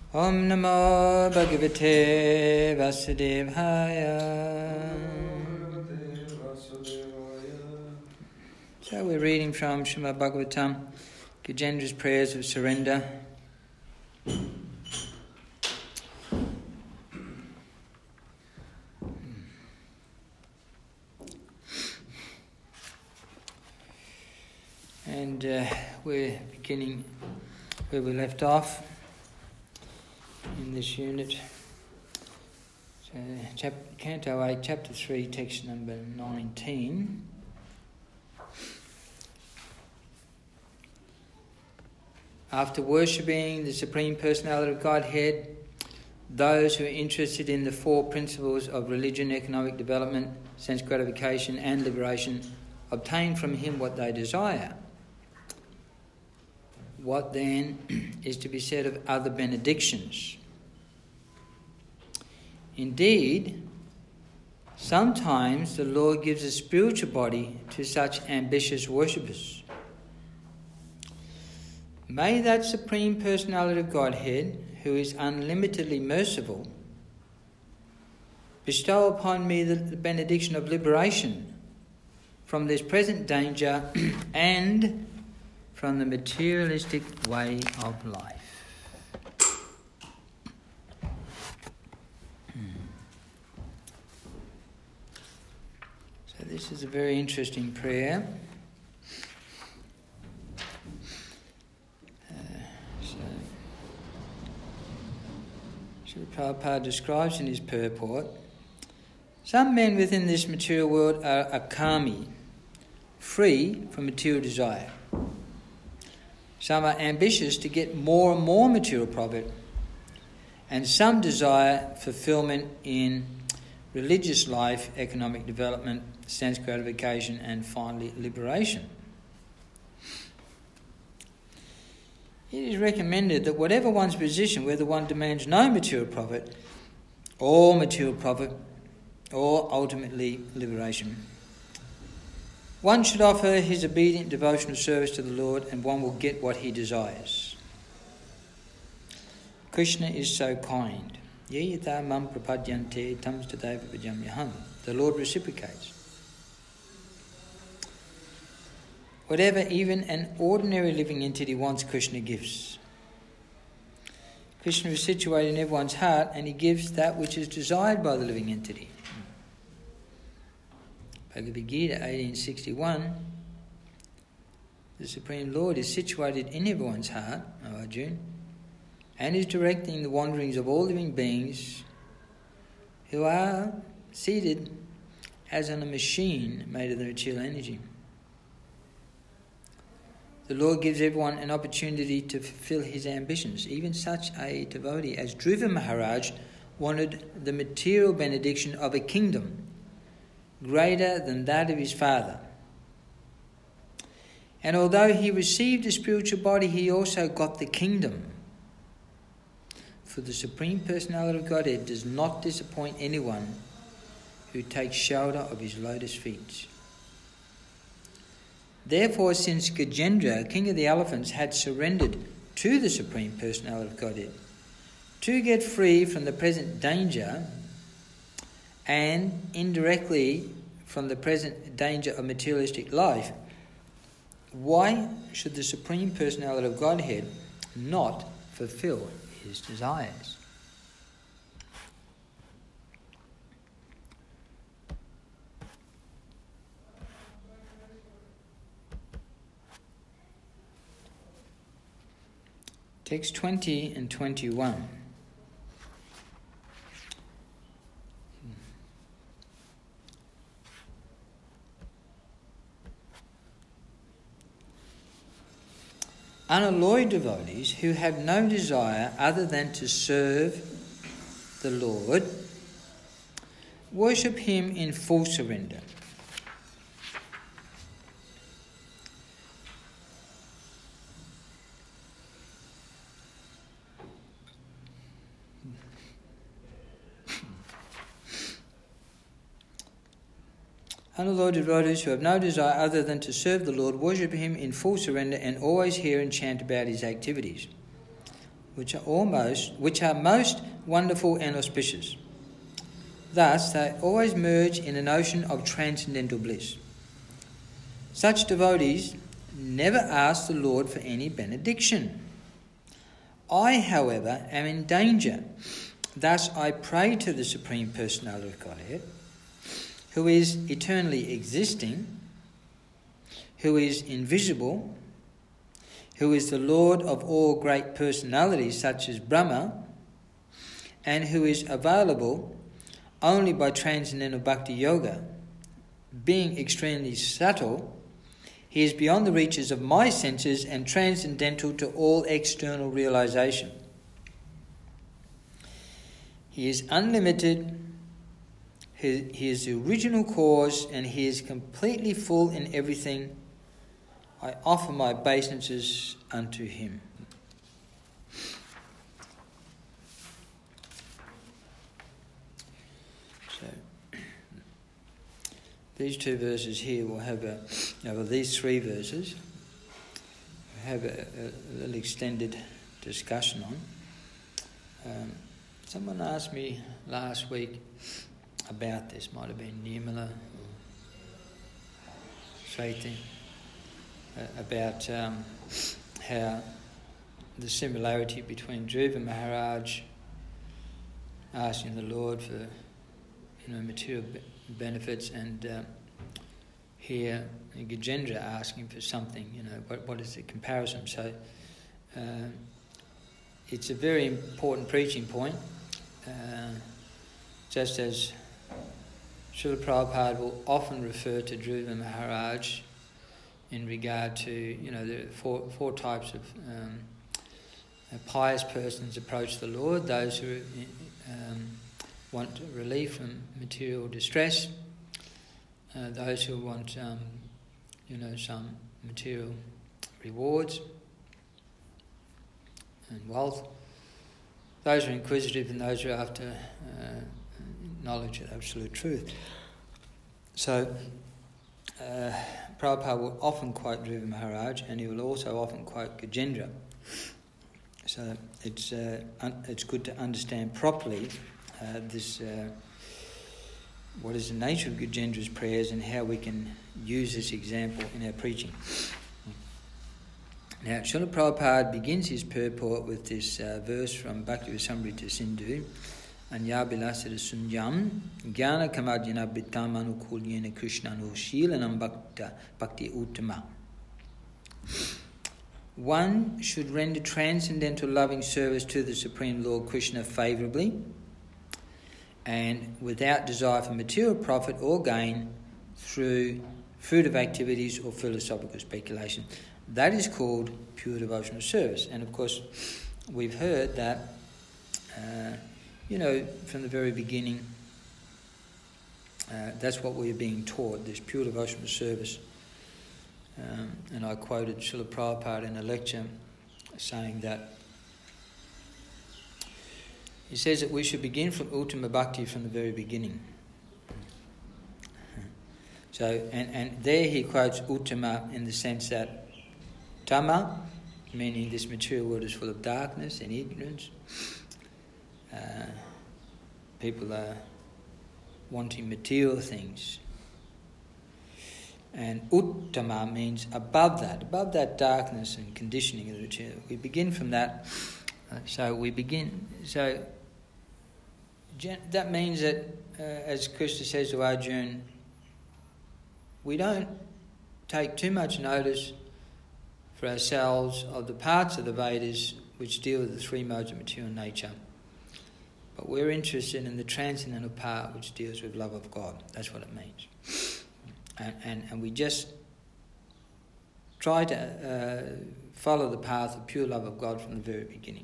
Om Namo Bhagavate Vasudevaya. So we're reading from Srimad Bhagavatam, Gajendra's Prayers of Surrender. And we're beginning where we left off in this unit. So, Canto 8, Chapter 3, text number 19. After worshipping the Supreme Personality of Godhead, those who are interested in the four principles of religion, economic development, sense gratification and liberation obtain from him what they desire. What then is to be said of other benedictions? Indeed, sometimes the Lord gives a spiritual body to such ambitious worshippers. May that Supreme Personality of Godhead, who is unlimitedly merciful, bestow upon me the benediction of liberation from this present danger and from the materialistic way of life. So this is a very interesting prayer. Srila Prabhupada describes in his purport, some men within this material world are akami, free from material desire. Some are ambitious to get more and more material profit, and some desire fulfillment in religious life, economic development, sense gratification, and finally liberation. It is recommended that whatever one's position, whether one demands no material profit, or ultimately liberation, one should offer his obedient devotional service to the Lord and one will get what he desires. Krishna is so kind. The Lord reciprocates. Whatever even an ordinary living entity wants, Krishna gives. Krishna is situated in everyone's heart and he gives that which is desired by the living entity. Bhagavad Gita 1861, the Supreme Lord is situated in everyone's heart, O Arjuna, and is directing the wanderings of all living beings who are seated as on a machine made of the material energy. The Lord gives everyone an opportunity to fulfill his ambitions. Even such a devotee as Dhruva Maharaj wanted the material benediction of a kingdom greater than that of his father. And although he received a spiritual body, he also got the kingdom. For the Supreme Personality of Godhead does not disappoint anyone who takes shelter of his lotus feet. Therefore, since Gajendra, king of the elephants, had surrendered to the Supreme Personality of Godhead to get free from the present danger and indirectly from the present danger of materialistic life, why should the Supreme Personality of Godhead not fulfill his desires? Text 20 and 21. Unalloyed devotees who have no desire other than to serve the Lord worship him in full surrender. Unalloyed devotees who have no desire other than to serve the Lord worship him in full surrender and always hear and chant about his activities. which are most wonderful and auspicious. Thus, they always merge in an ocean of transcendental bliss. Such devotees never ask the Lord for any benediction. I, however, am in danger. Thus I pray to the Supreme Personality of Godhead, who is eternally existing, who is invisible, who is the Lord of all great personalities such as Brahma, and who is available only by transcendental bhakti yoga. Being extremely subtle, he is beyond the reaches of my senses and transcendental to all external realization. He is unlimited, he is the original cause, and he is completely full in everything. I offer my obeisances unto him. So, these two verses here will have these three verses we'll have a little extended discussion on. Someone asked me last week about this, might have been Nirmala or Shriti, about how the similarity between Dhruva Maharaj asking the Lord for material benefits and here Gajendra asking for something, what is the comparison? So it's a very important preaching point, just as Srila Prabhupada will often refer to Dhruva Maharaj in regard to, the four types of pious persons approach the Lord: those who want relief from material distress, those who want, some material rewards and wealth, those who are inquisitive, and those who are after knowledge of absolute truth. So, Prabhupada will often quote Dhruva Maharaj, and he will also often quote Gajendra. So it's good to understand properly what is the nature of Gajendra's prayers and how we can use this example in our preaching. Now, Srila Prabhupada begins his purport with this verse from Bhakti Rasamrita Sindhu: Anya bilasada sunyam jnana kamadhyana bittam anukulyena krishnanu shilanam bhakti uttama. One should render transcendental loving service to the Supreme Lord Krishna favourably and without desire for material profit or gain through fruitive activities or philosophical speculation. That is called pure devotional service. And of course, we've heard that, from the very beginning, that's what we are being taught, this pure devotional service. And I quoted Srila Prabhupada in a lecture saying that he says that we should begin from Uttama Bhakti from the very beginning. So, and there he quotes Uttama in the sense that Tama, meaning this material world is full of darkness and ignorance. People are wanting material things. And Uttama means above that darkness and conditioning of the material. We begin from that. That means that, as Krishna says to Arjuna, we don't take too much notice for ourselves of the parts of the Vedas which deal with the three modes of material nature. But we're interested in the transcendental part which deals with love of God. That's what it means. And we just try to follow the path of pure love of God from the very beginning.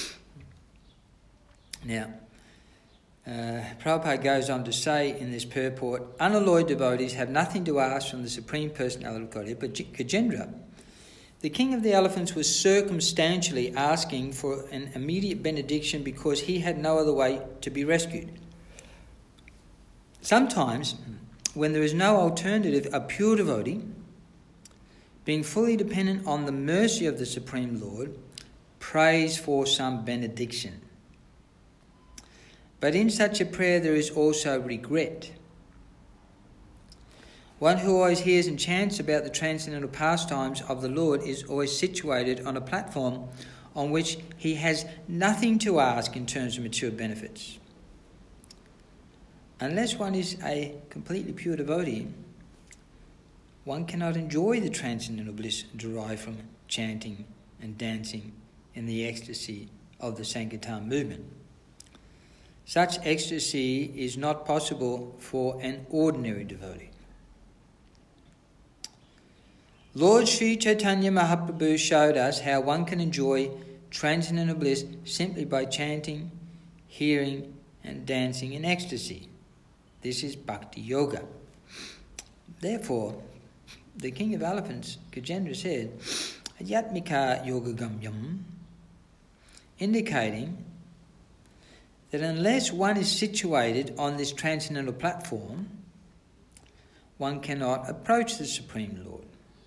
Now, Prabhupada goes on to say in this purport, unalloyed devotees have nothing to ask from the Supreme Personality of Godhead, but Gajendra, the king of the elephants, was circumstantially asking for an immediate benediction because he had no other way to be rescued. Sometimes, when there is no alternative, a pure devotee, being fully dependent on the mercy of the Supreme Lord, prays for some benediction. But in such a prayer there is also regret. One who always hears and chants about the transcendental pastimes of the Lord is always situated on a platform on which he has nothing to ask in terms of material benefits. Unless one is a completely pure devotee, one cannot enjoy the transcendental bliss derived from chanting and dancing in the ecstasy of the Sankirtan movement. Such ecstasy is not possible for an ordinary devotee. Lord Sri Chaitanya Mahaprabhu showed us how one can enjoy transcendental bliss simply by chanting, hearing and dancing in ecstasy. This is Bhakti Yoga. Therefore, the King of Elephants, Gajendra, said, Yatmika Yoga Gamyam, indicating that unless one is situated on this transcendental platform, one cannot approach the Supreme Lord.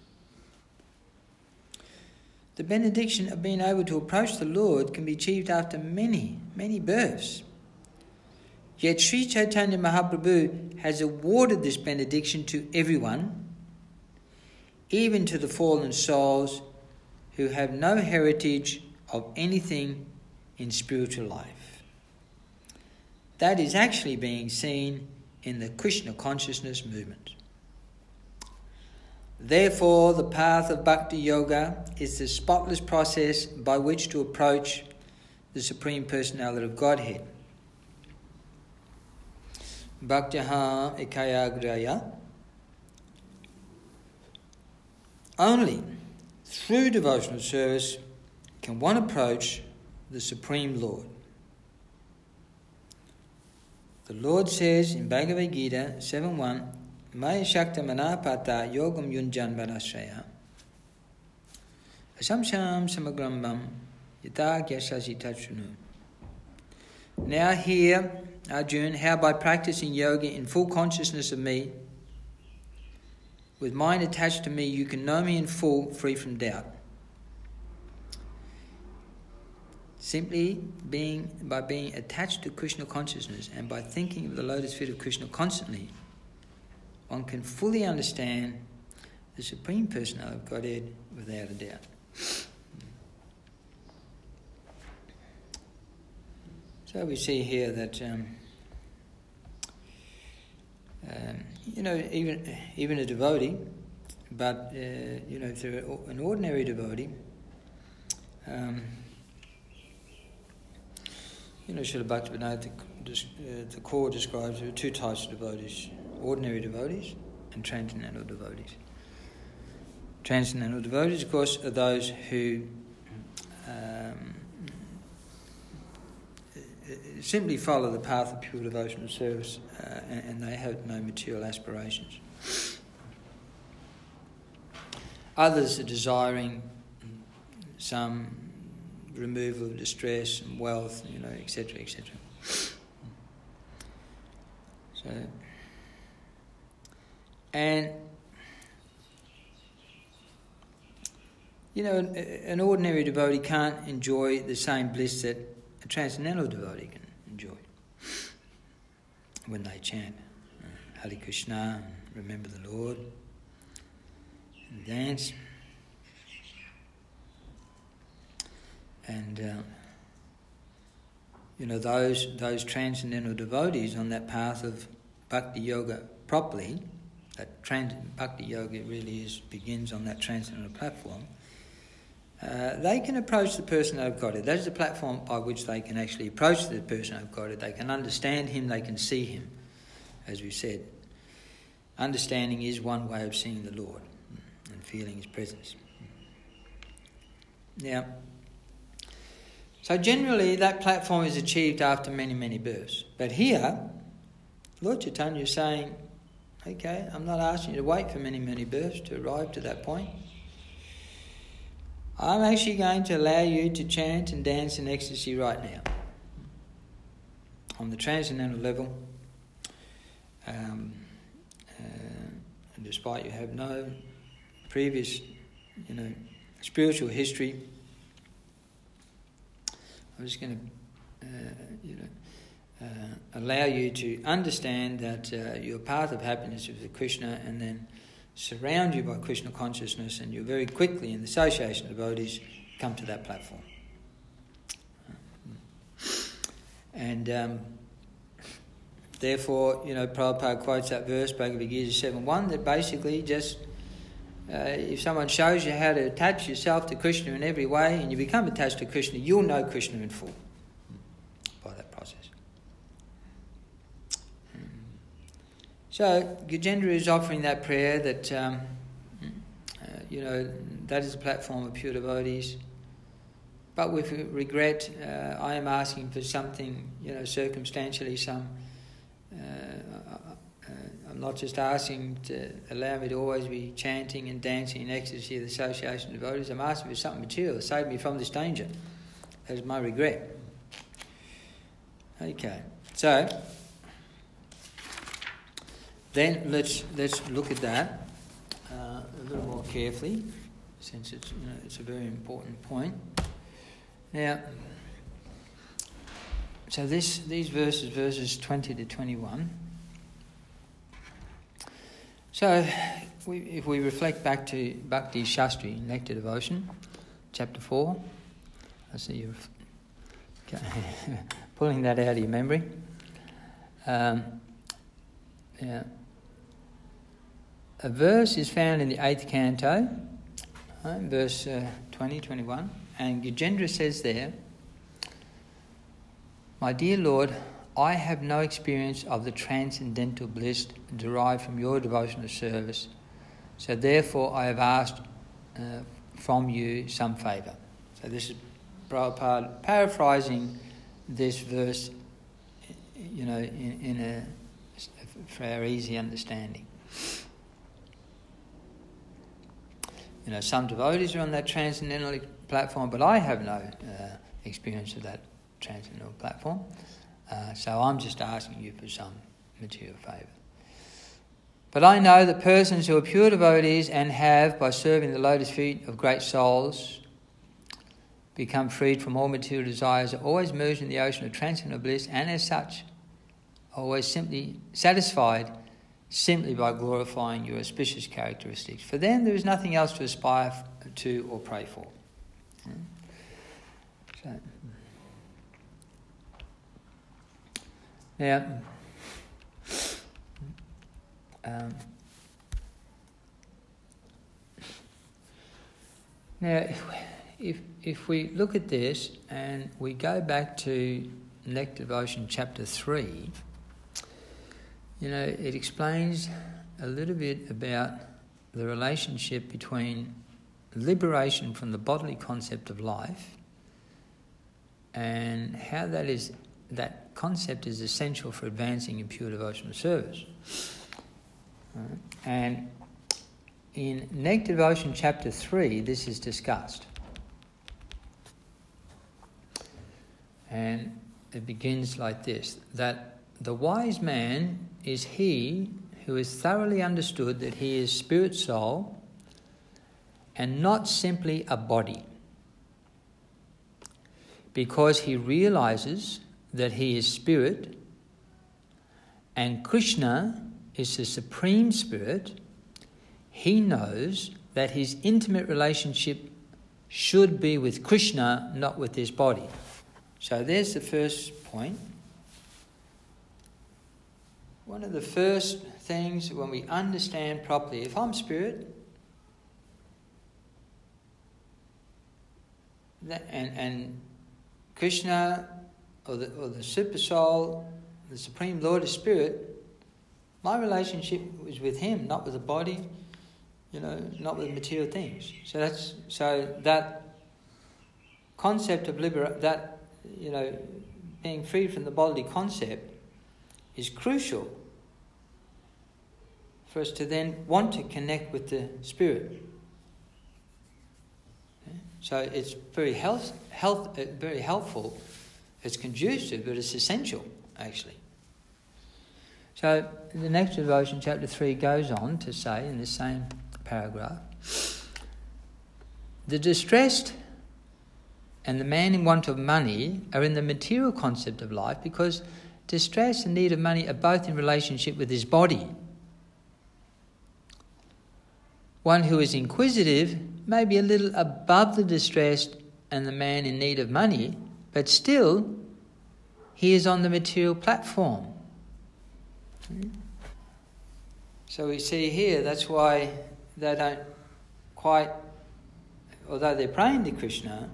The benediction of being able to approach the Lord can be achieved after many, many births. Yet Sri Chaitanya Mahaprabhu has awarded this benediction to everyone, even to the fallen souls who have no heritage of anything in spiritual life. That is actually being seen in the Krishna consciousness movement. Therefore, the path of Bhakti Yoga is the spotless process by which to approach the Supreme Personality of Godhead. Bhaktyaham ekayagraya. Only through devotional service can one approach the Supreme Lord. The Lord says in Bhagavad Gita 7.1, Maya Shakta Manapata Yogam Yunjan Varashraya Asamsham Samagrambam Yata Gyasasi Tachunu. Now hear, Arjuna, how by practicing yoga in full consciousness of me, with mind attached to me, you can know me in full, free from doubt. Simply by being attached to Krishna consciousness and by thinking of the lotus feet of Krishna constantly, one can fully understand the Supreme Personality of Godhead without a doubt. So we see here that, even a devotee, but, if they're an ordinary devotee, Srila Bhaktivinoda Thakur describes there are two types of devotees: ordinary devotees and transcendental devotees. Transcendental devotees, of course, are those who simply follow the path of pure devotional service and they have no material aspirations. Others are desiring some removal of distress and wealth, etc., etc. So, and an ordinary devotee can't enjoy the same bliss that a transcendental devotee can enjoy when they chant Hare Krishna, and remember the Lord, and dance. And those transcendental devotees on that path of Bhakti Yoga properly, Bhakti Yoga really begins on that transcendental platform. They can approach the Personality of Godhead. That is the platform by which they can actually approach the Personality of Godhead. They can understand Him, they can see Him, as we said. Understanding is one way of seeing the Lord and feeling His presence. Now, so generally that platform is achieved after many, many births. But here, Lord Chaitanya is saying, okay, I'm not asking you to wait for many, many births to arrive to that point. I'm actually going to allow you to chant and dance in ecstasy right now. On the transcendental level, despite you have no previous, spiritual history, I'm just going to allow you to understand that your path of happiness is with Krishna, and then surround you by Krishna consciousness, and you very quickly, in the association of devotees, come to that platform. And therefore, Prabhupada quotes that verse, Bhagavad Gita 7.1, that basically just, if someone shows you how to attach yourself to Krishna in every way, and you become attached to Krishna, you'll know Krishna in full by that process. So, Gajendra is offering that prayer that, that is a platform of pure devotees. But with regret, I am asking for something, circumstantially, I'm not just asking to allow me to always be chanting and dancing in ecstasy of the association of devotees. I'm asking for something material to save me from this danger. That is my regret. Okay, so then let's look at that a little more carefully, since it's a very important point. Now, so these verses 20 to 21. So, if we reflect back to Bhakti Shastri, Nectar Devotion, chapter 4, I see you're pulling that out of your memory. A verse is found in the 8th canto, verse 20, 21, and Gajendra says there, "My dear Lord, I have no experience of the transcendental bliss derived from your devotional service, so therefore I have asked from you some favour." So this is Prabhupada paraphrasing this verse, for our easy understanding. Some devotees are on that transcendental platform, but I have no experience of that transcendental platform. So I'm just asking you for some material favour. But I know that persons who are pure devotees and have, by serving the lotus feet of great souls, become freed from all material desires, are always merged in the ocean of transcendental bliss, and as such, always simply satisfied simply by glorifying your auspicious characteristics. For them, there is nothing else to aspire to or pray for. So, now, if we look at this and we go back to Nectar Devotion chapter 3, it explains a little bit about the relationship between liberation from the bodily concept of life and how that concept is essential for advancing in pure devotional service. And in Nectar Devotion chapter 3, this is discussed. And it begins like this, that the wise man is he who has thoroughly understood that he is spirit soul and not simply a body, because he realizes that he is spirit and Krishna is the supreme spirit. He knows that his intimate relationship should be with Krishna, not with his body. So there's the first point. One of the first things when we understand properly, if I'm spirit, and Krishna or the super soul, the Supreme Lord is spirit, my relationship is with him, not with the body, not with material things. So that concept of being free from the bodily concept is crucial for us to then want to connect with the spirit. So it's very very helpful. It's conducive, but it's essential, actually. So the next devotion, chapter 3, goes on to say in the same paragraph, the distressed and the man in want of money are in the material concept of life, because distress and need of money are both in relationship with his body. One who is inquisitive may be a little above the distressed and the man in need of money, but still he is on the material platform. So we see here, that's why they don't quite, although they're praying to Krishna,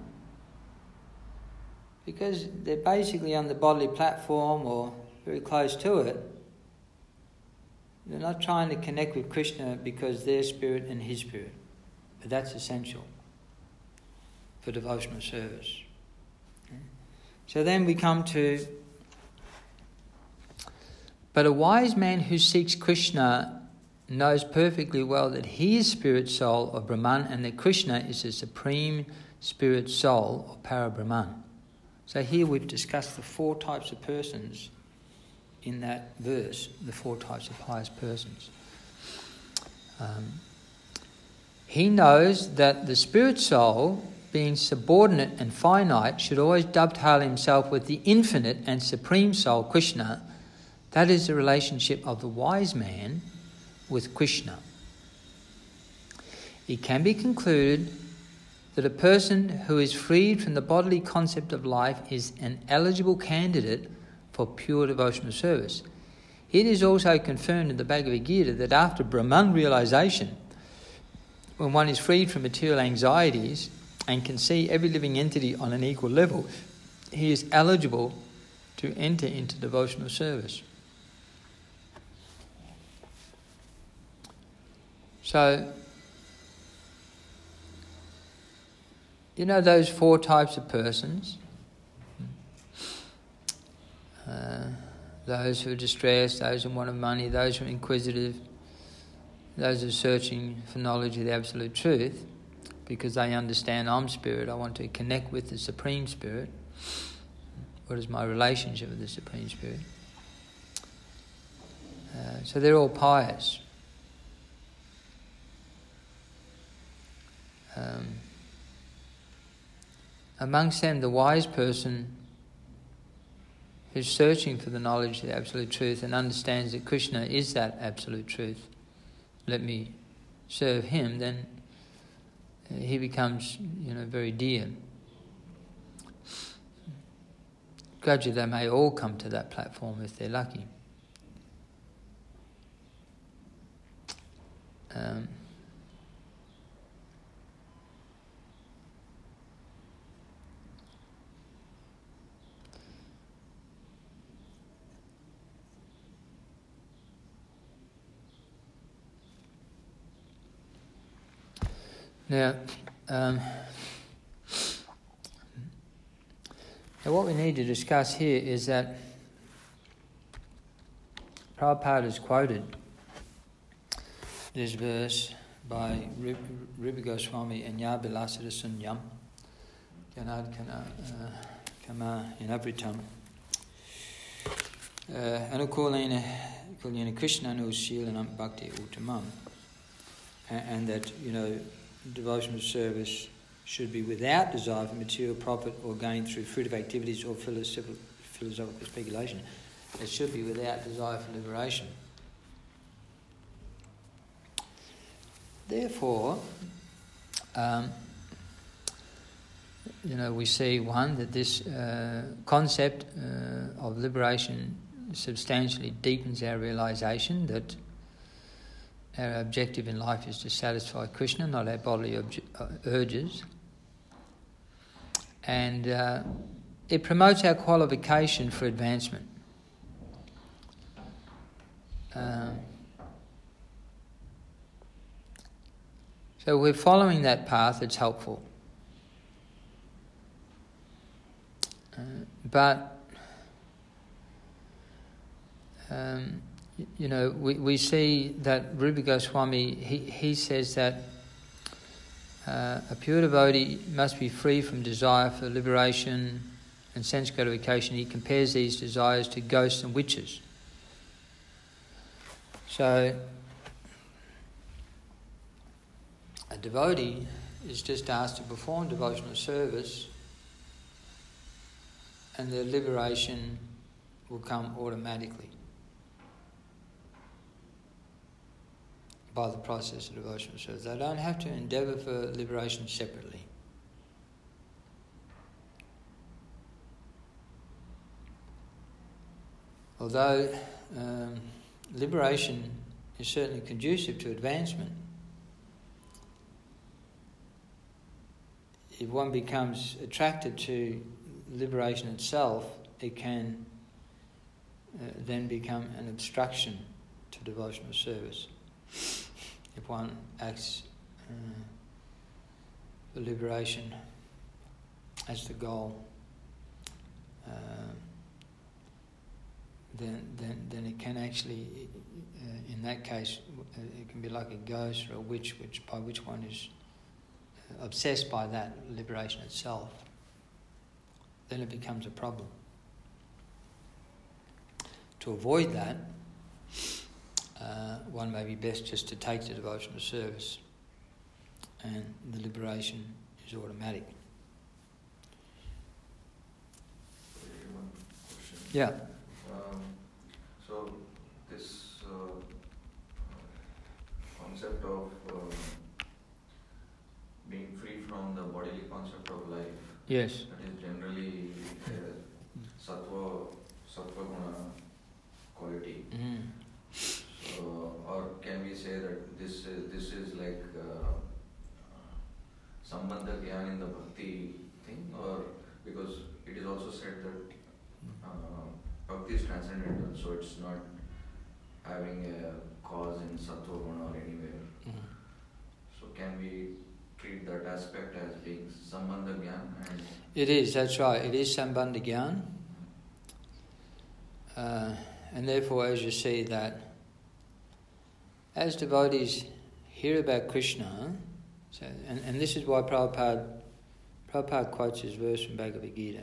because they're basically on the bodily platform or very close to it, they're not trying to connect with Krishna because their spirit and his spirit. But that's essential for devotional service. So then we come to, but a wise man who seeks Krishna knows perfectly well that he is spirit soul of Brahman and that Krishna is the supreme spirit soul of Parabrahman. So here we've discussed the 4 types of persons in that verse, the 4 types of highest persons. He knows that the spirit soul, being subordinate and finite, should always dovetail himself with the infinite and supreme soul, Krishna. That is the relationship of the wise man with Krishna. It can be concluded that a person who is freed from the bodily concept of life is an eligible candidate for pure devotional service. It is also confirmed in the Bhagavad Gita that after Brahman realization, when one is freed from material anxieties and can see every living entity on an equal level, he is eligible to enter into devotional service. So, you know those 4 types of persons? Those who are distressed, those who want money, those who are inquisitive, those who are searching for knowledge of the absolute truth, because they understand I'm spirit, I want to connect with the Supreme Spirit. What is my relationship with the Supreme Spirit? So they're all pious. Amongst them, the wise person who's searching for the knowledge of the absolute truth and understands that Krishna is that absolute truth, let me serve him, then he becomes, very dear. Gradually they may all come to that platform if they're lucky. Now, what we need to discuss here is that Prabhupada has quoted this verse by Rupa Goswami and Yabilasada Sunyam Janad Kama Inabritam Anukulena Kulyana Krishna Anusilanam Bhakti Uttamam, and that, devotional service should be without desire for material profit or gain through fruitive activities or philosophical speculation. It should be without desire for liberation. Therefore, we see, one, that this concept of liberation substantially deepens our realization that our objective in life is to satisfy Krishna, not our bodily urges. And it promotes our qualification for advancement. So we're following that path, it's helpful. We see that Rupa Goswami, he says that a pure devotee must be free from desire for liberation and sense gratification. He compares these desires to ghosts and witches. So a devotee is just asked to perform devotional service and the liberation will come automatically by the process of devotional service. They don't have to endeavour for liberation separately. Although liberation is certainly conducive to advancement, if one becomes attracted to liberation itself, it can then become an obstruction to devotional service. If one acts for liberation as the goal, then it can actually, in that case, it can be like a ghost or a witch, by which one is obsessed by that liberation itself. Then it becomes a problem. To avoid that, one may be best just to take the devotional service, and the liberation is automatic. One question. Yeah. So this concept of being free from the bodily concept of life, Yes. that is generally sattva guna quality. Mm. So, or can we say that this is like sambandha gyan in the bhakti thing, or because it is also said that bhakti is transcendental, so it's not having a cause in sattva guna or anywhere. Mm. So can we treat that aspect as being sambandha gyan? And It is, that's right. It is sambandha gyan. And therefore, as you see that, as devotees hear about Krishna, so, and this is why Prabhupada quotes his verse from Bhagavad Gita.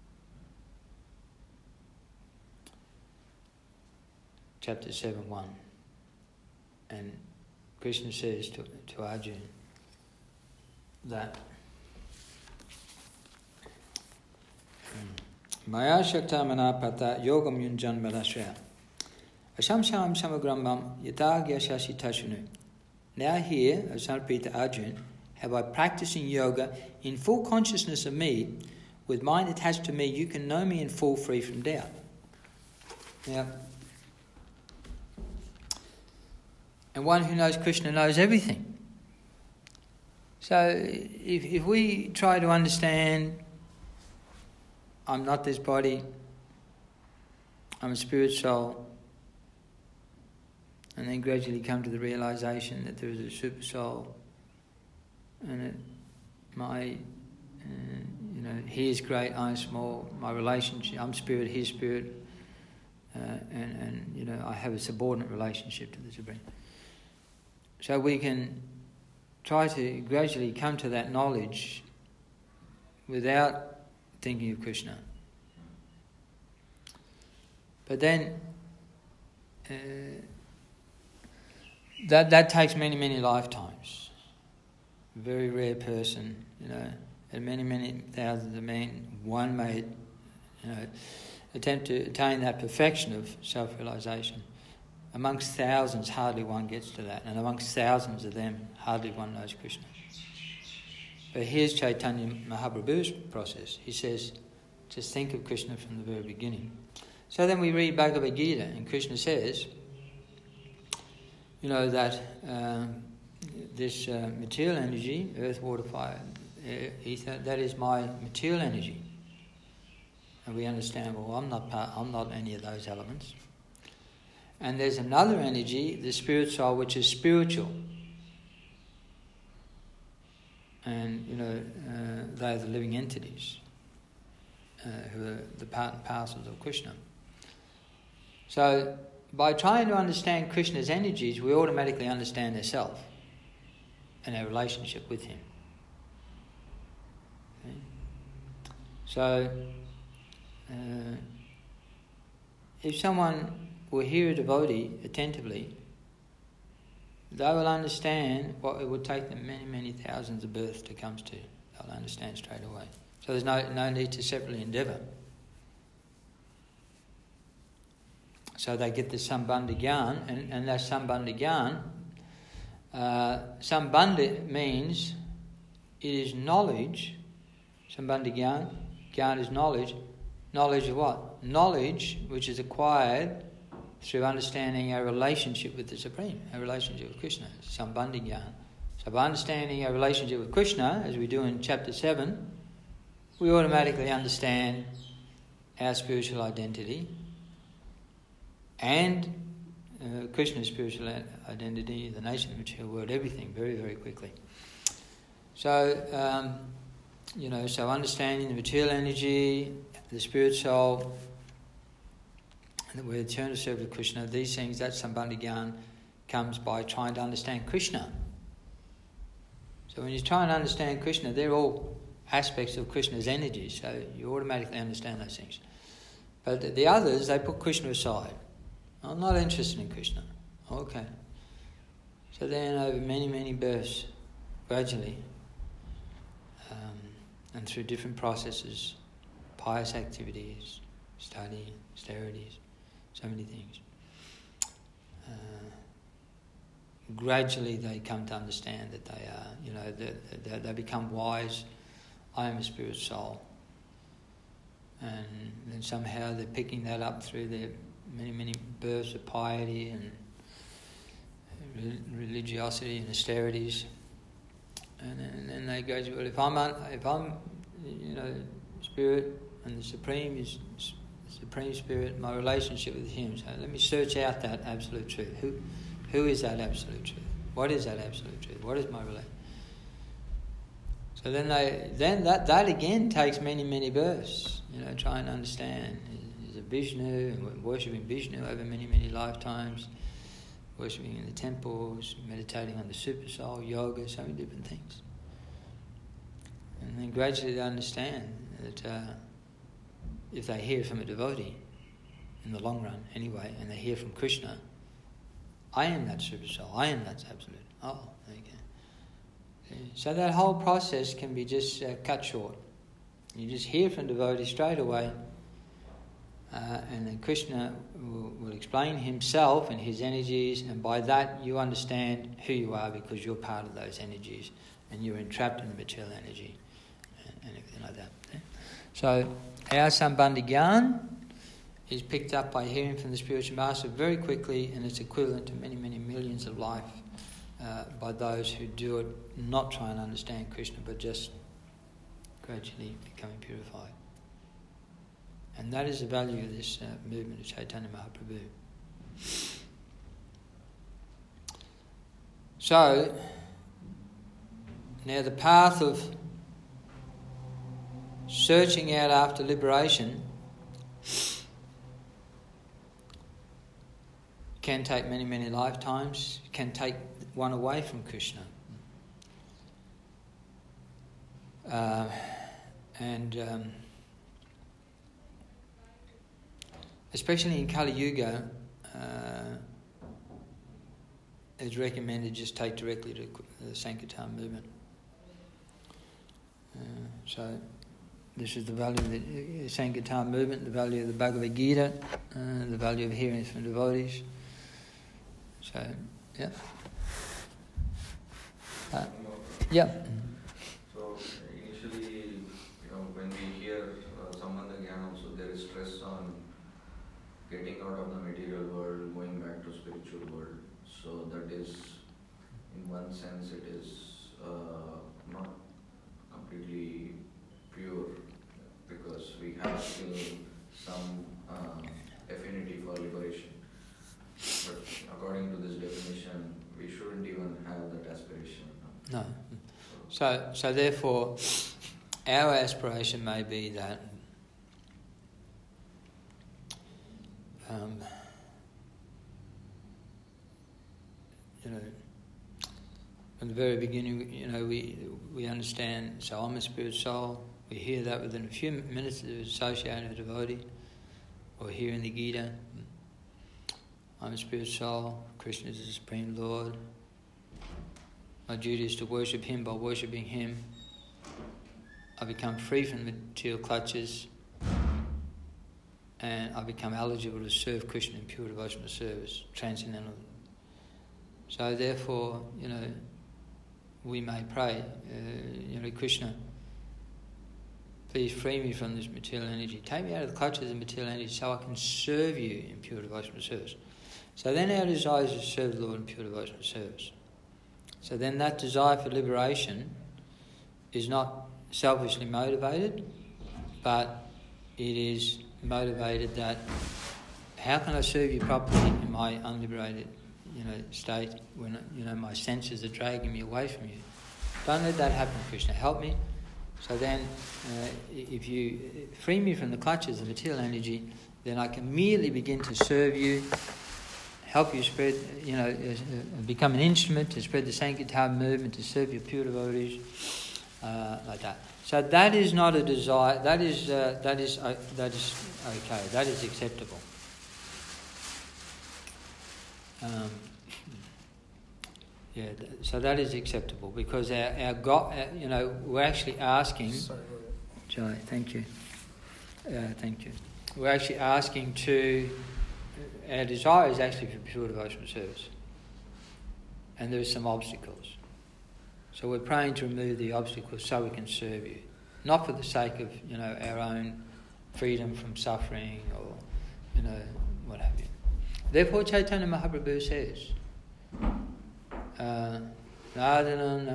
Chapter 7:1. And Krishna says to Arjuna that Maya Shakta Manapata Yogam Yunjan Malashraya Ashamsham Samagrambam Yatagya Shashi Tashunu. Now here, O son of Peter Arjuna, have I practicing yoga in full consciousness of me, with mind attached to me, you can know me in full, free from doubt. Now, and one who knows Krishna knows everything. So if we try to understand, I'm not this body, I'm a spirit soul, and then gradually come to the realization that there is a super soul, and that he is great, I am small, my relationship, I'm spirit, he is spirit, and I have a subordinate relationship to the Supreme. So we can try to gradually come to that knowledge without thinking of Krishna. But then that takes many, many lifetimes. A very rare person, and many, many thousands of men, one may attempt to attain that perfection of self-realization. Amongst thousands, hardly one gets to that. And amongst thousands of them, hardly one knows Krishna. But here's Chaitanya Mahaprabhu's process. He says, just think of Krishna from the very beginning. So then we read Bhagavad Gita, and Krishna says, that this material energy, earth, water, fire, ether, that is my material energy. And we understand, well, I'm not any of those elements. And there's another energy, the spirit soul, which is spiritual. And, they are the living entities who are the part and parcels of Krishna. So, by trying to understand Krishna's energies, we automatically understand ourselves and our relationship with him. Okay? So, if someone will hear a devotee attentively, they will understand what it would take them many, many thousands of births to come to. They'll understand straight away. So there's no need to separately endeavour. So they get the Sambandha Gyan, and that Sambandha Gyan, Sambandha means it is knowledge. Sambandha Gyan, Gyan is knowledge. Knowledge of what? Knowledge which is acquired through understanding our relationship with the Supreme, our relationship with Krishna, Sambandha Gyan. So by understanding our relationship with Krishna, as we do in chapter 7, we automatically understand our spiritual identity and Krishna's spiritual identity, the nature of the material world, everything very, very quickly. So, so understanding the material energy, the spirit soul, and that we're eternal servant of Krishna, these things, that Sambandha Gyan comes by trying to understand Krishna. So when you try and understand Krishna, they're all aspects of Krishna's energy, so you automatically understand those things. But the others, they put Krishna aside. I'm not interested in Krishna. Okay. So then over many, many births, gradually, and through different processes, pious activities, study, austerities, so many things, gradually they come to understand that they are, they become wise. I am a spirit soul. And then somehow they're picking that up through their many, many births of piety and religiosity and austerities. And then they go, well, if I'm spirit, and the Supreme is Supreme Spirit, my relationship with Him. So let me search out that absolute truth. Who is that absolute truth? What is that absolute truth? What is my relationship? So then that again takes many, many births. Trying to understand is a Vishnu, and worshipping Vishnu over many, many lifetimes, worshipping in the temples, meditating on the super soul, yoga, so many different things. And then gradually they understand that if they hear from a devotee, in the long run anyway, and they hear from Krishna, I am that super soul, I am that absolute. Oh, there you go. So that whole process can be just cut short. You just hear from devotees straight away, and then Krishna will explain himself and his energies, and by that you understand who you are because you're part of those energies and you're entrapped in the material energy and everything like that. So our Sambandha Gyan is picked up by hearing from the spiritual master very quickly, and it's equivalent to many, many millions of life by those who do it not trying to understand Krishna but just gradually becoming purified. And that is the value of this movement of Chaitanya Mahaprabhu. So, now the path of searching out after liberation can take many, many lifetimes, can take one away from Krishna. Especially in Kali Yuga, it's recommended just take directly to the Sankirtan movement. So this is the value of the Sankirtan movement, the value of the Bhagavad Gita, the value of hearing from devotees. So, yeah. Yeah. So initially, when we hear Sambandha Gyan also, there is stress on getting out of the material world, going back to spiritual world. So that is, in one sense, it is not completely pure because we have still some affinity for liberation. But according to this definition, we shouldn't even have that aspiration. No. So therefore, our aspiration may be that from the very beginning, we understand, so I'm a spirit soul. We hear that within a few minutes of associating with a devotee, or hear in the Gita, I'm a spirit soul, Krishna is the Supreme Lord. My duty is to worship Him. By worshipping Him, I become free from material clutches, and I become eligible to serve Krishna in pure devotional service, transcendentally. So therefore, we may pray, Krishna, please free me from this material energy. Take me out of the clutches of material energy so I can serve you in pure devotional service. So then our desire is to serve the Lord in pure devotional service. So then that desire for liberation is not selfishly motivated, but it is motivated that how can I serve you properly in my unliberated, state when, my senses are dragging me away from you. Don't let that happen, Krishna. Help me. So then, if you free me from the clutches of material energy, then I can immediately begin to serve you, help you spread, become an instrument to spread the Sankirtan movement, to serve your pure devotees, like that. So that is not a desire. That is okay. That is acceptable. So that is acceptable because our God, we're actually asking. Sorry. Jai, thank you. Thank you. We're actually asking to. Our desire is actually for pure devotional service, and there are some obstacles. So we're praying to remove the obstacles so we can serve you, not for the sake of our own freedom from suffering or what have you. Therefore, Chaitanya Mahaprabhu says, Nadanam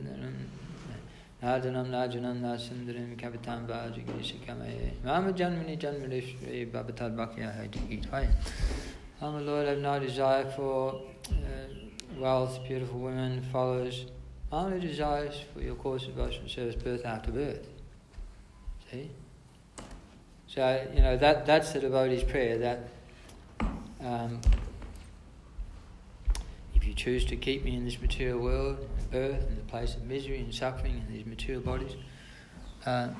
Najanam Nasundarim Kapitam Vajagirisakamaye Mama Janmani Janmalishri Babatad Bhakya Hajikitaya. Oh my Lord, I have no desire for wealth, beautiful women, followers. My only desire is for your course of devotional service, birth after birth. See? So, that's the devotee's prayer, that if you choose to keep me in this material world, birth, in the place of misery and suffering in these material bodies, then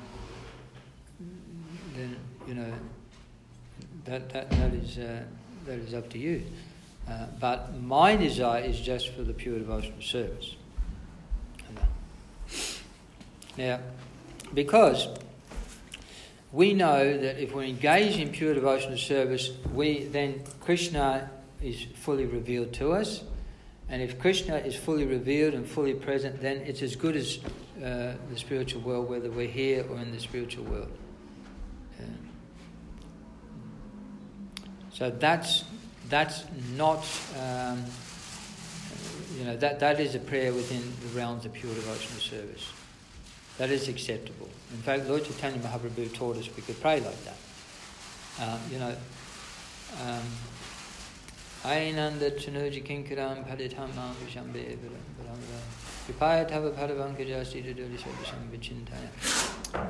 that is up to you. But my desire is just for the pure devotional service. Now, because we know that if we engage in pure devotional service, then Krishna is fully revealed to us. And if Krishna is fully revealed and fully present, then it's as good as the spiritual world, whether we're here or in the spiritual world. So that's not, that is a prayer within the realms of pure devotional service. That is acceptable. In fact, Lord Chaitanya Mahaprabhu taught us we could pray like that. Ainanda Chanuja Kinkaram Paditam Vishambe Vipaya Tava Padavankaja Sita Dodi Svabhisham Vichintaya.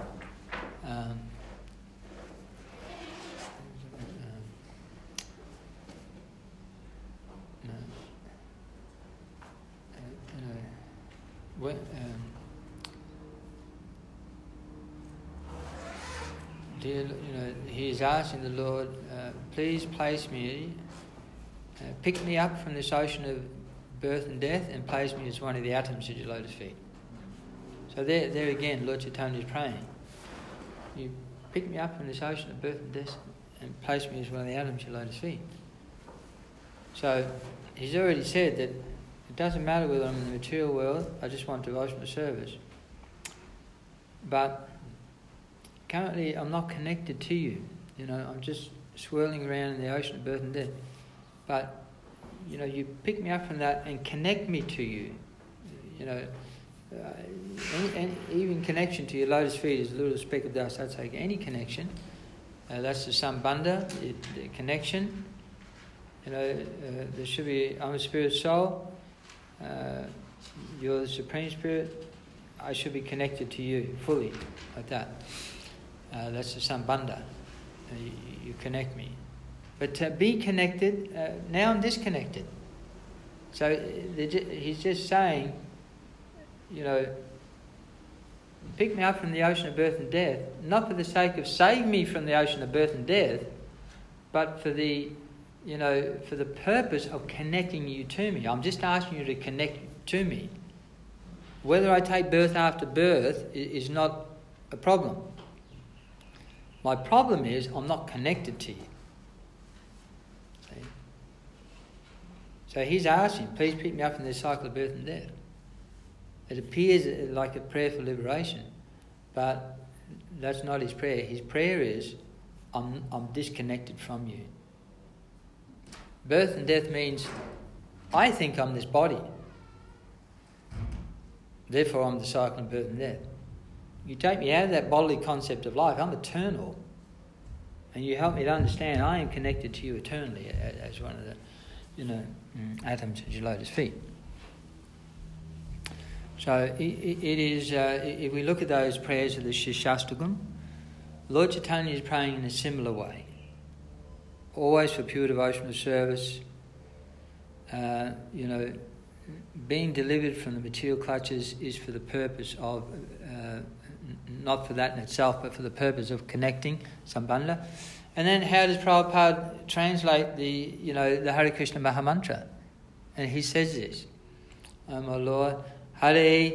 He is asking the Lord, please place me, pick me up from this ocean of birth and death and place me as one of the atoms at your lotus feet. So there again, Lord Chaitanya is praying. You pick me up from this ocean of birth and death and place me as one of the atoms at your lotus feet. So he's already said that it doesn't matter whether I'm in the material world, I just want devotional service. But currently I'm not connected to you. I'm just swirling around in the ocean of birth and death. But, you pick me up from that and connect me to you. Any even connection to your lotus feet is a little speck of dust. That's like any connection. That's the sambandha, the connection. There should be, I'm a spirit soul. You're the Supreme Spirit. I should be connected to you fully, like that. That's the sambandha. You connect me. But to be connected, now I'm disconnected. So he's just saying, pick me up from the ocean of birth and death, not for the sake of save me from the ocean of birth and death, but for the purpose of connecting you to me. I'm just asking you to connect to me. Whether I take birth after birth is not a problem. My problem is I'm not connected to you. See? So he's asking, please pick me up from this cycle of birth and death. It appears like a prayer for liberation, but that's not his prayer. His prayer is, I'm disconnected from you. Birth and death means, I think I'm this body. Therefore I'm the cycle of birth and death. You take me out of that bodily concept of life, I'm eternal. And you help me to understand I am connected to you eternally as one of the, atoms at your lotus feet. So it is, if we look at those prayers of the Shikshastakam, Lord Chaitanya is praying in a similar way. Always for pure devotional service, being delivered from the material clutches is for the purpose of, not for that in itself, but for the purpose of connecting, sambandha. And then how does Prabhupada translate the Hare Krishna Mahamantra? And he says this, oh my Lord, Hare,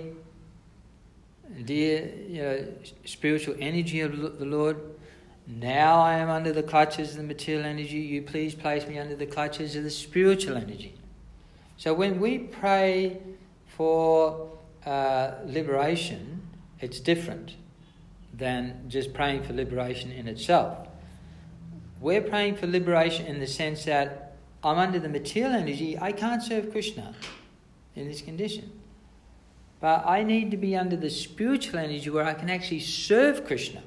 dear spiritual energy of the Lord, now I am under the clutches of the material energy, you please place me under the clutches of the spiritual energy. So when we pray for liberation, it's different than just praying for liberation in itself. We're praying for liberation in the sense that I'm under the material energy, I can't serve Krishna in this condition. But I need to be under the spiritual energy where I can actually serve Krishna.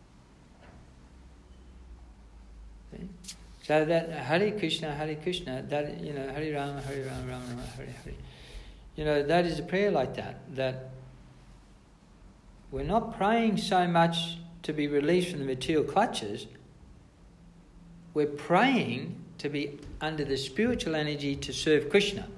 See? So that Hare Krishna, that, Hare Rama, Hare Rama, Rama Rama, Hare Hare. That is a prayer like that we're not praying so much to be released from the material clutches, we're praying to be under the spiritual energy to serve Krishna.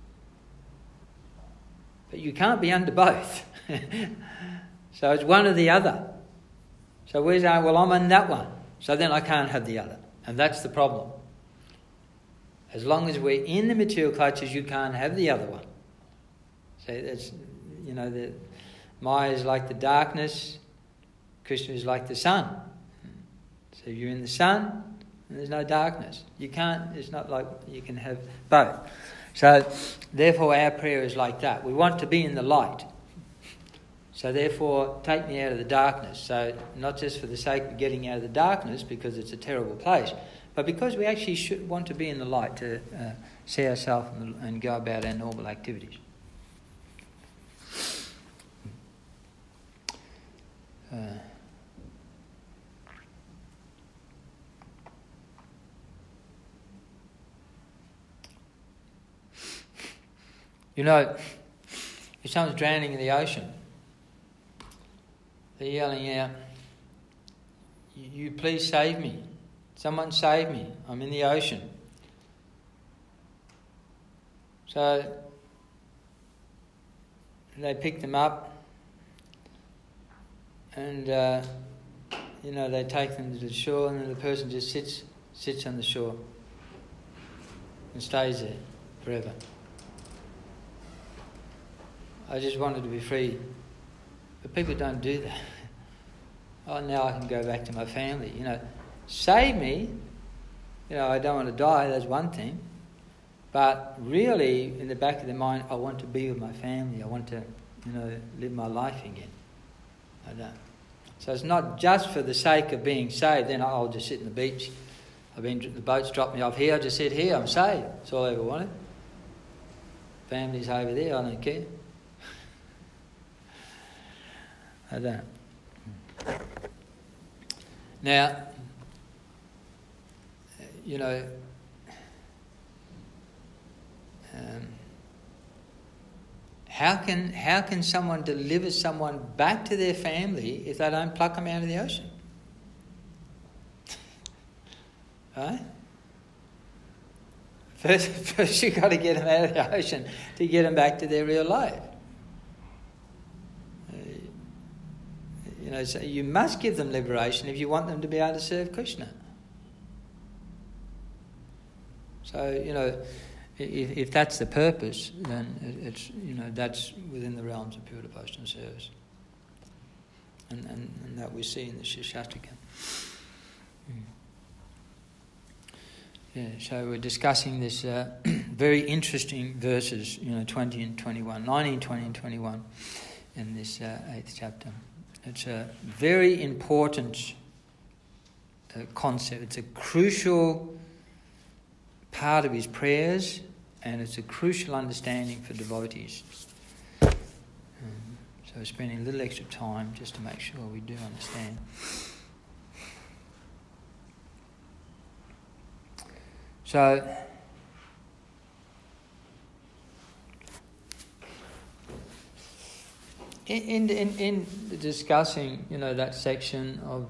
But you can't be under both. So it's one or the other. So we're saying, well, I'm in that one, so then I can't have the other. And that's the problem. As long as we're in the material clutches, you can't have the other one. So that's, the Maya is like the darkness, Krishna is like the sun. So you're in the sun, and there's no darkness. You can't, it's not like you can have both. So therefore our prayer is like that. We want to be in the light. So therefore take me out of the darkness. So not just for the sake of getting out of the darkness, because it's a terrible place, but because we actually should want to be in the light, to see ourselves and go about our normal activities. If someone's drowning in the ocean, they're yelling out, you please save me. Someone save me. I'm in the ocean. So they pick them up and, they take them to the shore, and then the person just sits on the shore and stays there forever. I just wanted to be free. But people don't do that. Oh, now I can go back to my family. Save me. I don't want to die, that's one thing. But really, in the back of their mind, I want to be with my family. I want to, live my life again. I don't. So it's not just for the sake of being saved. Then I'll just sit on the beach. The boat's dropped me off here. I'll just sit here. I'm saved. That's all I ever wanted. Family's over there. I don't care. I don't. Now, how can someone deliver someone back to their family if they don't pluck them out of the ocean? Right? First you've got to get them out of the ocean to get them back to their real life. So you must give them liberation if you want them to be able to serve Krishna. So, if that's the purpose, then it's, that's within the realms of pure devotional service. And that we see in the Shikshastakam. Yeah, so we're discussing this very interesting verses, 20 and 21, 19, 20 and 21 in this 8th chapter. It's a very important concept. It's a crucial part of his prayers, and it's a crucial understanding for devotees. So we're spending a little extra time just to make sure we do understand. So, in discussing, that section of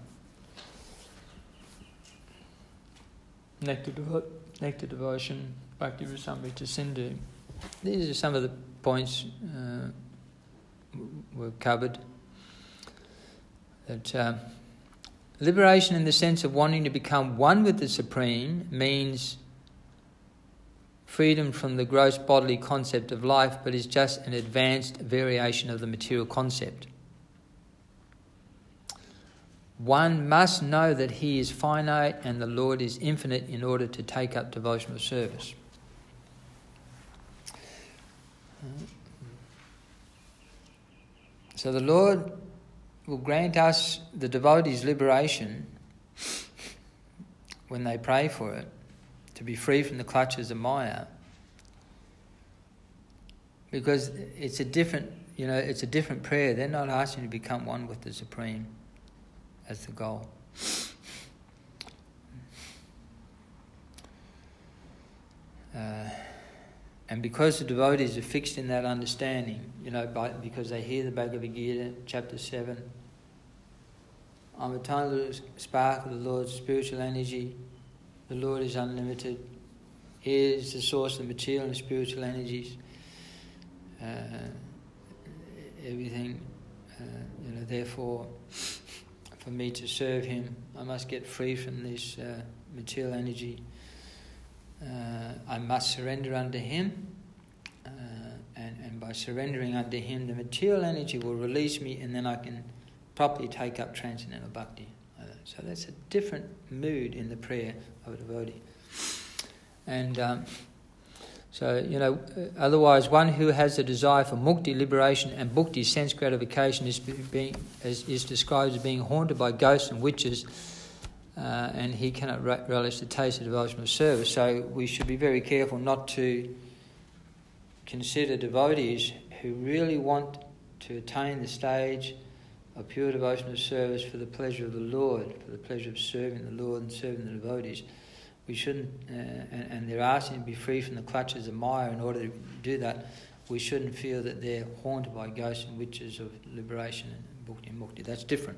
Nectar Devotion, Bhakti Rasamrita Sindhu, these are some of the points we've covered. That liberation in the sense of wanting to become one with the Supreme means freedom from the gross bodily concept of life, but is just an advanced variation of the material concept. One must know that he is finite and the Lord is infinite in order to take up devotional service. So the Lord will grant us, the devotees, liberation when they pray for it, to be free from the clutches of Maya, because it's a different prayer. They're not asking to become one with the Supreme as the goal. And because the devotees are fixed in that understanding, because they hear the Bhagavad Gita, chapter 7, I'm a eternal spark of the Lord's spiritual energy. The Lord is unlimited. He is the source of material and spiritual energies. Everything, therefore, for me to serve Him, I must get free from this material energy. I must surrender unto Him, and by surrendering unto Him, the material energy will release me, and then I can properly take up transcendental bhakti. So that's a different mood in the prayer of a devotee. And otherwise one who has a desire for mukti, liberation, and bhukti, sense gratification, is described as being haunted by ghosts and witches, and he cannot relish the taste of devotional service. So we should be very careful not to consider devotees who really want to attain the stage of pure devotional service for the pleasure of the Lord, for the pleasure of serving the Lord and serving the devotees. We shouldn't, and they're asking to be free from the clutches of Maya. In order to do that, we shouldn't feel that they're haunted by ghosts and witches of liberation and bhakti and mukti. That's different.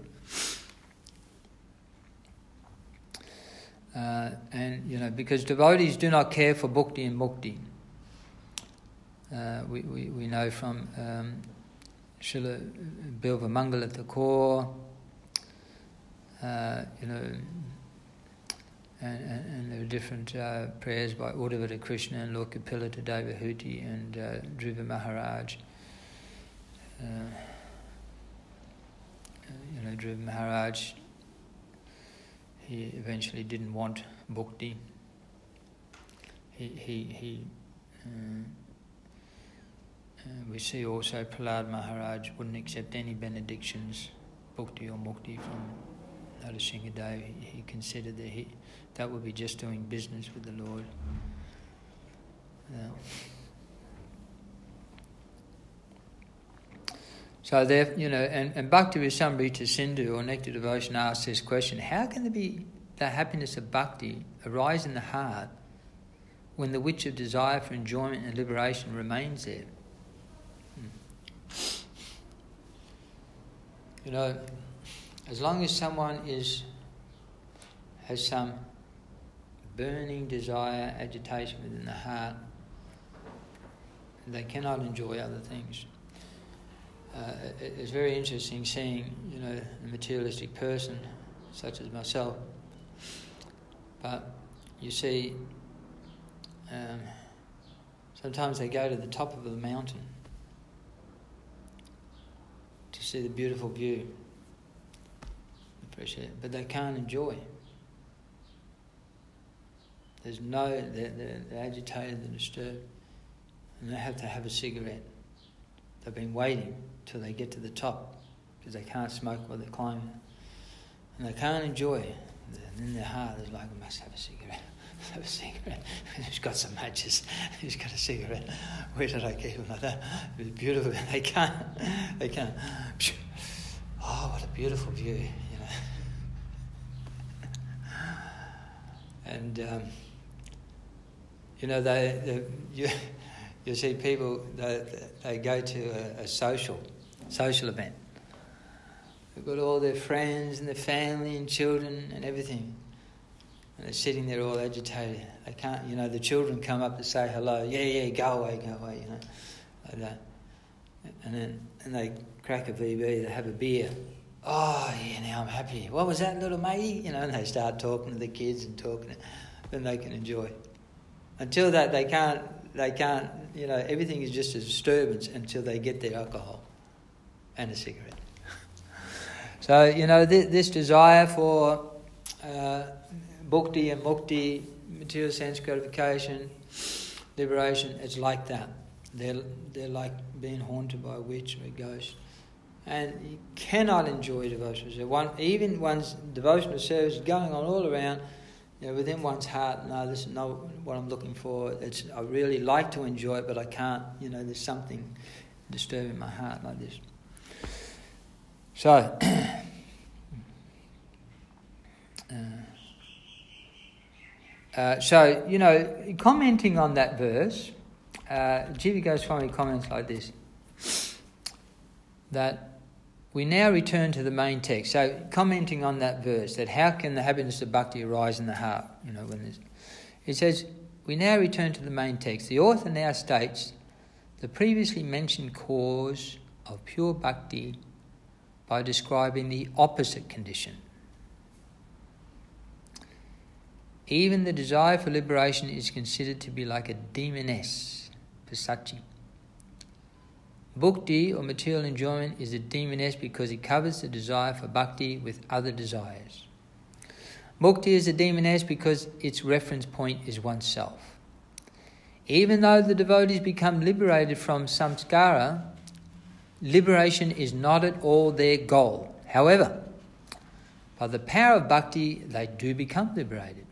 Because devotees do not care for bhakti and mukti. We know from Srila Bilva Mangala Thakur, and there are different prayers by Uddhava Krishna and Lord Kapila to Devahuti and Dhruva Maharaj. Dhruva Maharaj, he eventually didn't want bhakti. We see also Prahlad Maharaj wouldn't accept any benedictions, bhakti or mukti, from Narasimhadev. He considered that would be just doing business with the Lord. So there, and Bhakti Rasamrita Sindhu, or Nectar Devotion, asks this question: how can the happiness of bhakti arise in the heart when the witch of desire for enjoyment and liberation remains there? As long as someone has some burning desire, agitation within the heart, they cannot enjoy other things. It's very interesting seeing, a materialistic person such as myself. But you see, sometimes they go to the top of the mountain to see the beautiful view, the fresh air, but they can't enjoy. They're agitated, they're disturbed, and they have to have a cigarette. They've been waiting till they get to the top because they can't smoke while they're climbing, and they can't enjoy it. And in their heart, they're like, I must have a cigarette. Have a cigarette. Who's got some matches? Who's got a cigarette? Where did I keep them? Like that? It was beautiful. They can't. Oh, what a beautiful view, you know. And you see people. They go to a social event. They've got all their friends and their family and children and everything. And they're sitting there all agitated. They can't, the children come up to say hello. Yeah, go away, like that. And they crack a VB, they have a beer. Oh, yeah, now I'm happy. What was that, little matey? And they start talking to the kids and then they can enjoy. Until that, they can't, everything is just a disturbance until they get their alcohol and a cigarette. So, this desire for bhakti and mukti, material sense gratification, liberation, it's like that. They're like being haunted by a witch or a ghost. And you cannot enjoy devotional service. Even one's devotional service is going on all around, within one's heart, no, this is not what I'm looking for. I really like to enjoy it, but I can't, there's something disturbing my heart like this. So, commenting on that verse, Jiva Goswami comments like this, that we now return to the main text. So, commenting on that verse, that how can the happiness of bhakti arise in the heart? It says, we now return to the main text. The author now states the previously mentioned cause of pure bhakti by describing the opposite condition. Even the desire for liberation is considered to be like a demoness, pisachi. Bhukti, or material enjoyment, is a demoness because it covers the desire for bhakti with other desires. Mukti is a demoness because its reference point is oneself. Even though the devotees become liberated from samskara, liberation is not at all their goal. However, by the power of bhakti, they do become liberated.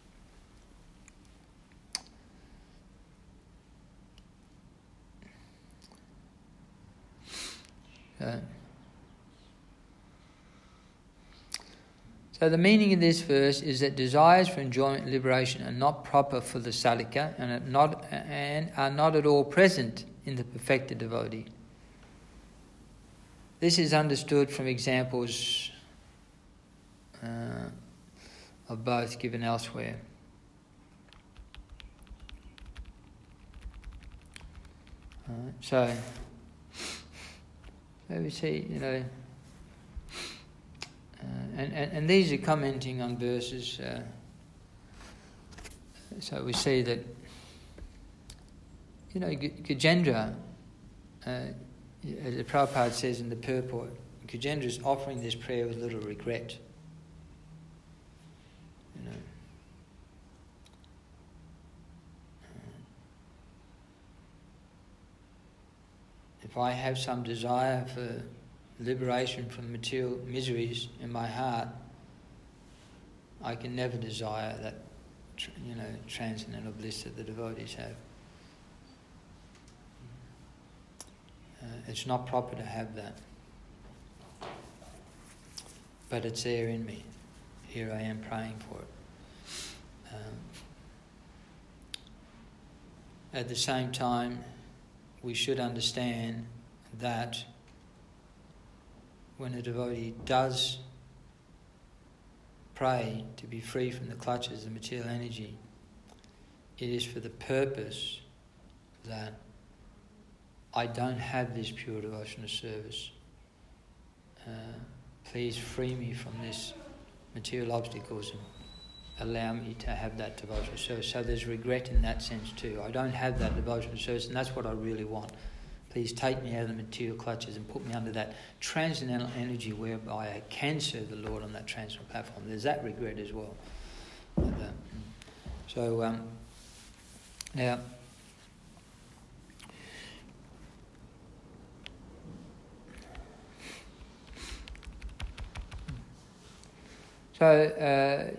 So the meaning of this verse is that desires for enjoyment and liberation are not proper for the sadhaka and are not at all present in the perfected devotee. This is understood from examples of both given elsewhere. So we see, and these are commenting on verses. So we see that, Gajendra, as Prabhupada says in the purport, Gajendra is offering this prayer with little regret. If I have some desire for liberation from material miseries in my heart, I can never desire that, transcendental bliss that the devotees have. It's not proper to have that. But it's there in me. Here I am praying for it. At the same time, we should understand that when a devotee does pray to be free from the clutches of material energy, it is for the purpose that I don't have this pure devotional service. Please free me from this material obstacles and allow me to have that devotional service. So there's regret in that sense too. I don't have that devotional service, and that's what I really want. Please take me out of the material clutches and put me under that transcendental energy whereby I can serve the Lord on that transcendental platform. There's that regret as well. So now, so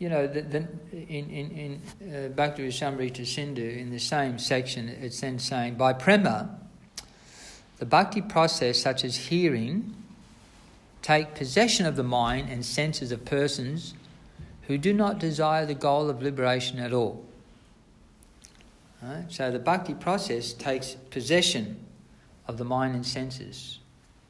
in Bhakti Rasamrita Sindhu, in the same section, it's then saying, by prema, the bhakti process, such as hearing, take possession of the mind and senses of persons who do not desire the goal of liberation at all. Right? So the bhakti process takes possession of the mind and senses.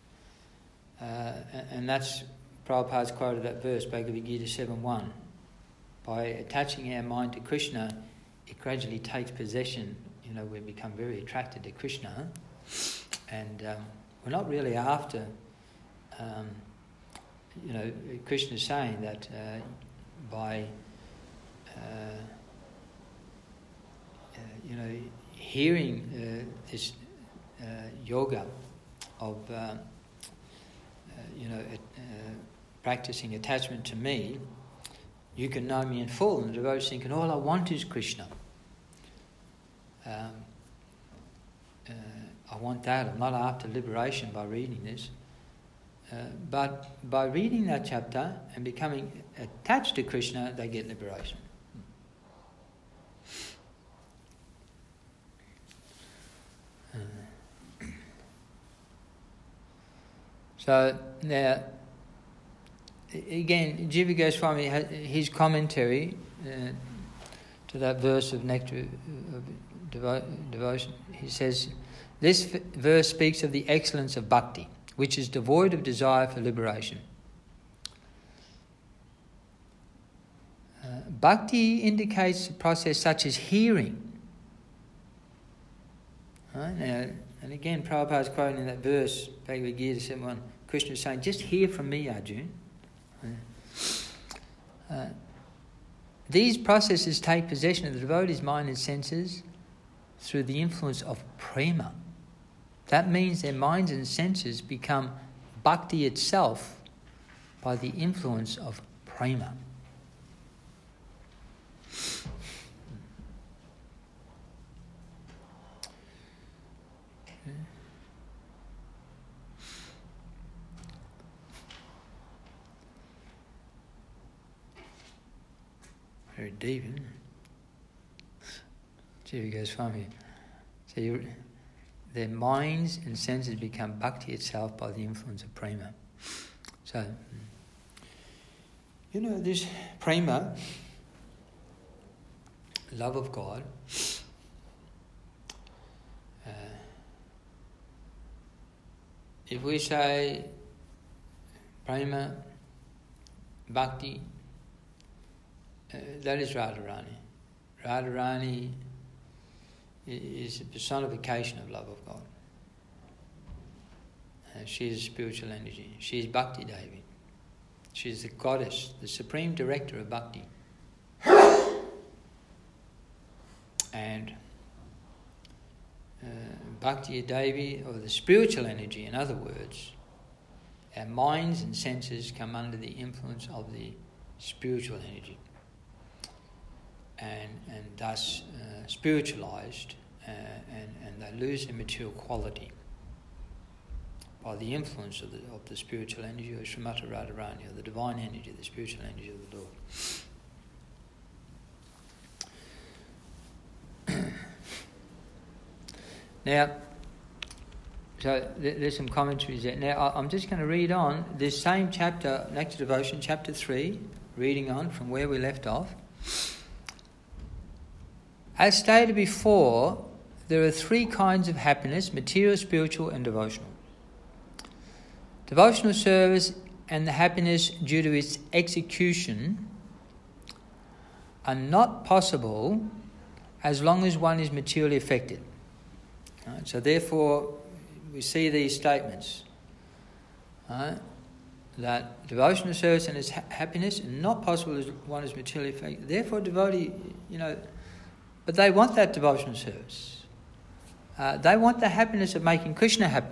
And that's, Prabhupada's quoted that verse, Bhagavad Gita 7.1. By attaching our mind to Krishna, it gradually takes possession. We become very attracted to Krishna. And we're not really after, Krishna's saying that by, hearing this yoga of, practicing attachment to me, you can know me in full. And the devotees thinking, all I want is Krishna. I want that. I'm not after liberation by reading this. But by reading that chapter and becoming attached to Krishna, they get liberation. So now, again, Jiva Goswami, his commentary to that verse of Nectar of Devotion, he says, this verse speaks of the excellence of bhakti, which is devoid of desire for liberation. Bhakti indicates a process such as hearing. Right? Now, and again, Prabhupada's quoting in that verse, Bhagavad Gita 7.1, Krishna is saying, just hear from me, Arjuna. These processes take possession of the devotee's mind and senses through the influence of prema. That means their minds and senses become bhakti itself by the influence of prema. Very deep, isn't it? Jiva Goswami. So their minds and senses become bhakti itself by the influence of prema. So, this prema, love of God, if we say prema, bhakti, that is Radharani. Radharani is a personification of love of God. She is a spiritual energy. She is Bhakti Devi. She is the goddess, the supreme director of bhakti. And Bhakti Devi, or the spiritual energy, in other words, our minds and senses come under the influence of the spiritual energy. And thus spiritualized, and they lose their material quality by the influence of the spiritual energy, or Srimati Radharani, or the divine energy, the spiritual energy of the Lord. Now, so there's some commentaries there. Now, I'm just going to read on this same chapter, Nectar Devotion, chapter 3, reading on from where we left off. As stated before, there are three kinds of happiness: material, spiritual, and devotional. Devotional service and the happiness due to its execution are not possible as long as one is materially affected. Right? So therefore, we see these statements, right, that devotional service and its happiness are not possible as one is materially affected. Therefore, devotee, but they want that devotional service. They want the happiness of making Krishna happy.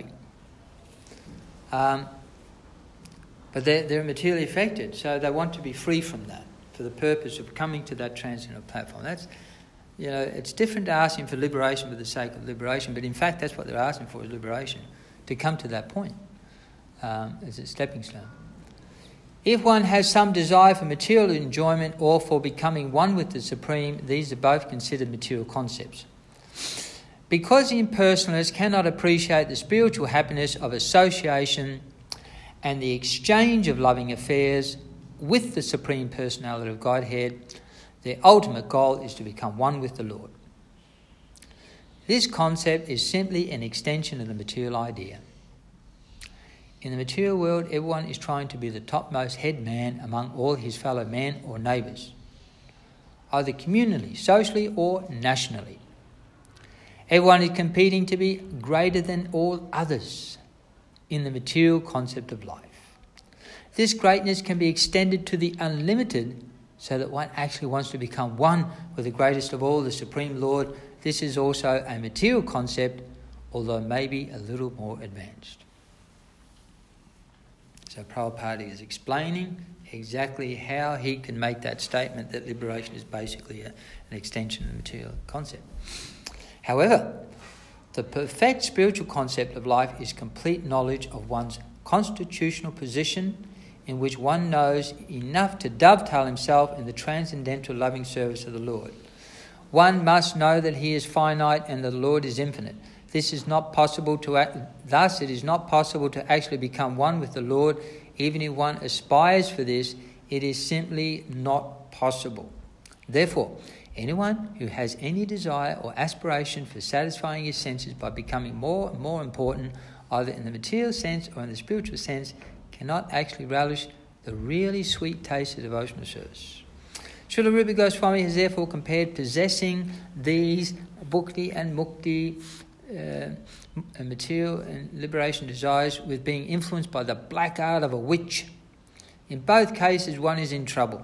But they're materially affected, so they want to be free from that, for the purpose of coming to that transcendental platform. That's, it's different to asking for liberation for the sake of liberation, but in fact that's what they're asking for, is liberation, to come to that point as a stepping stone. If one has some desire for material enjoyment or for becoming one with the Supreme, these are both considered material concepts. Because the impersonalists cannot appreciate the spiritual happiness of association and the exchange of loving affairs with the Supreme Personality of Godhead, their ultimate goal is to become one with the Lord. This concept is simply an extension of the material idea. In the material world, everyone is trying to be the topmost head man among all his fellow men or neighbours, either communally, socially or nationally. Everyone is competing to be greater than all others in the material concept of life. This greatness can be extended to the unlimited, so that one actually wants to become one with the greatest of all, the Supreme Lord. This is also a material concept, although maybe a little more advanced. So Prabhupada is explaining exactly how he can make that statement that liberation is basically an extension of the material concept. However, the perfect spiritual concept of life is complete knowledge of one's constitutional position, in which one knows enough to dovetail himself in the transcendental loving service of the Lord. One must know that he is finite and the Lord is infinite. Thus, it is not possible to actually become one with the Lord. Even if one aspires for this, it is simply not possible. Therefore, anyone who has any desire or aspiration for satisfying his senses by becoming more and more important, either in the material sense or in the spiritual sense, cannot actually relish the really sweet taste of devotional service. Srila Rupa Goswami has therefore compared possessing these bhakti and mukti, material and liberation desires, with being influenced by the black art of a witch. In both cases, one is in trouble.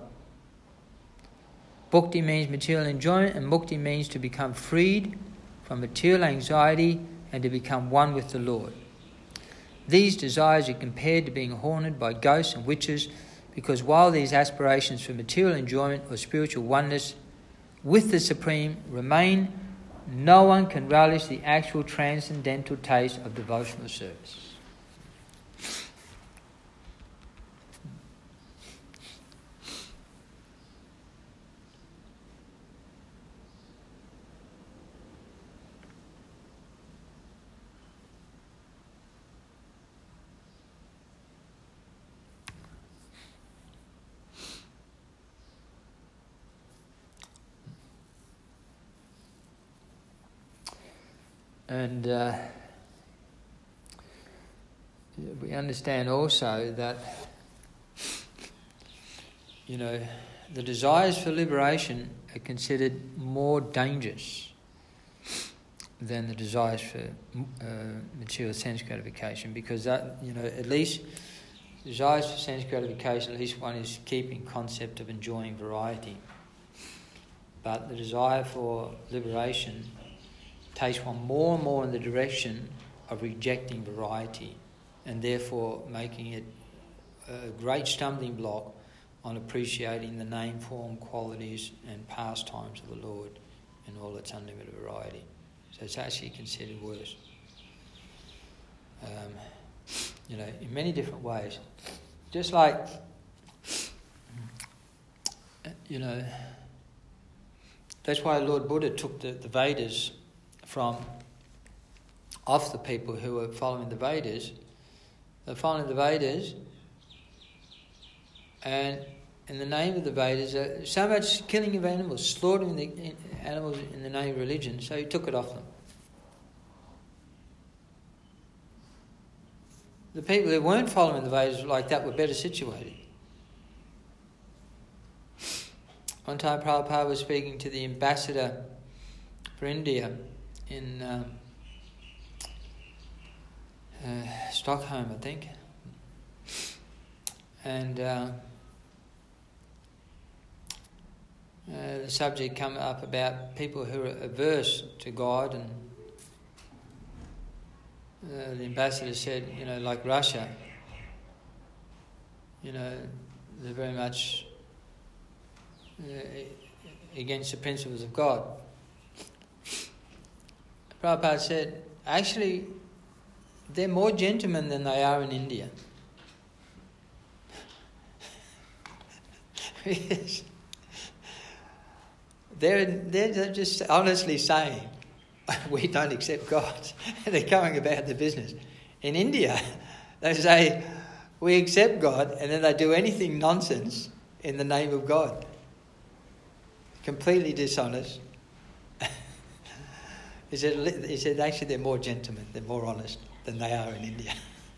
Bhakti means material enjoyment, and mukti means to become freed from material anxiety and to become one with the Lord. These desires are compared to being haunted by ghosts and witches, because while these aspirations for material enjoyment or spiritual oneness with the Supreme remain, no one can relish the actual transcendental taste of devotional service. And we understand also that, the desires for liberation are considered more dangerous than the desires for material sense gratification, because that, at least desires for sense gratification, at least one is keeping concept of enjoying variety. But the desire for liberation takes one more and more in the direction of rejecting variety, and therefore making it a great stumbling block on appreciating the name, form, qualities and pastimes of the Lord in all its unlimited variety. So it's actually considered worse. In many different ways. Just like, that's why Lord Buddha took the Vedas from off the people who were following the Vedas. They're following the Vedas, and in the name of the Vedas, so much killing of animals, slaughtering the animals in the name of religion, so he took it off them. The people who weren't following the Vedas like that were better situated. One time Prabhupada was speaking to the ambassador for India in Stockholm, I think. And the subject come up about people who are averse to God, and the ambassador said, like Russia, they're very much against the principles of God. Prabhupada said, actually, they're more gentlemen than they are in India. Yes. They're just honestly saying, we don't accept God. They're going about their business. In India, they say, we accept God, and then they do anything nonsense in the name of God. Completely dishonest. He said, actually they're more gentlemen, they're more honest than they are in India.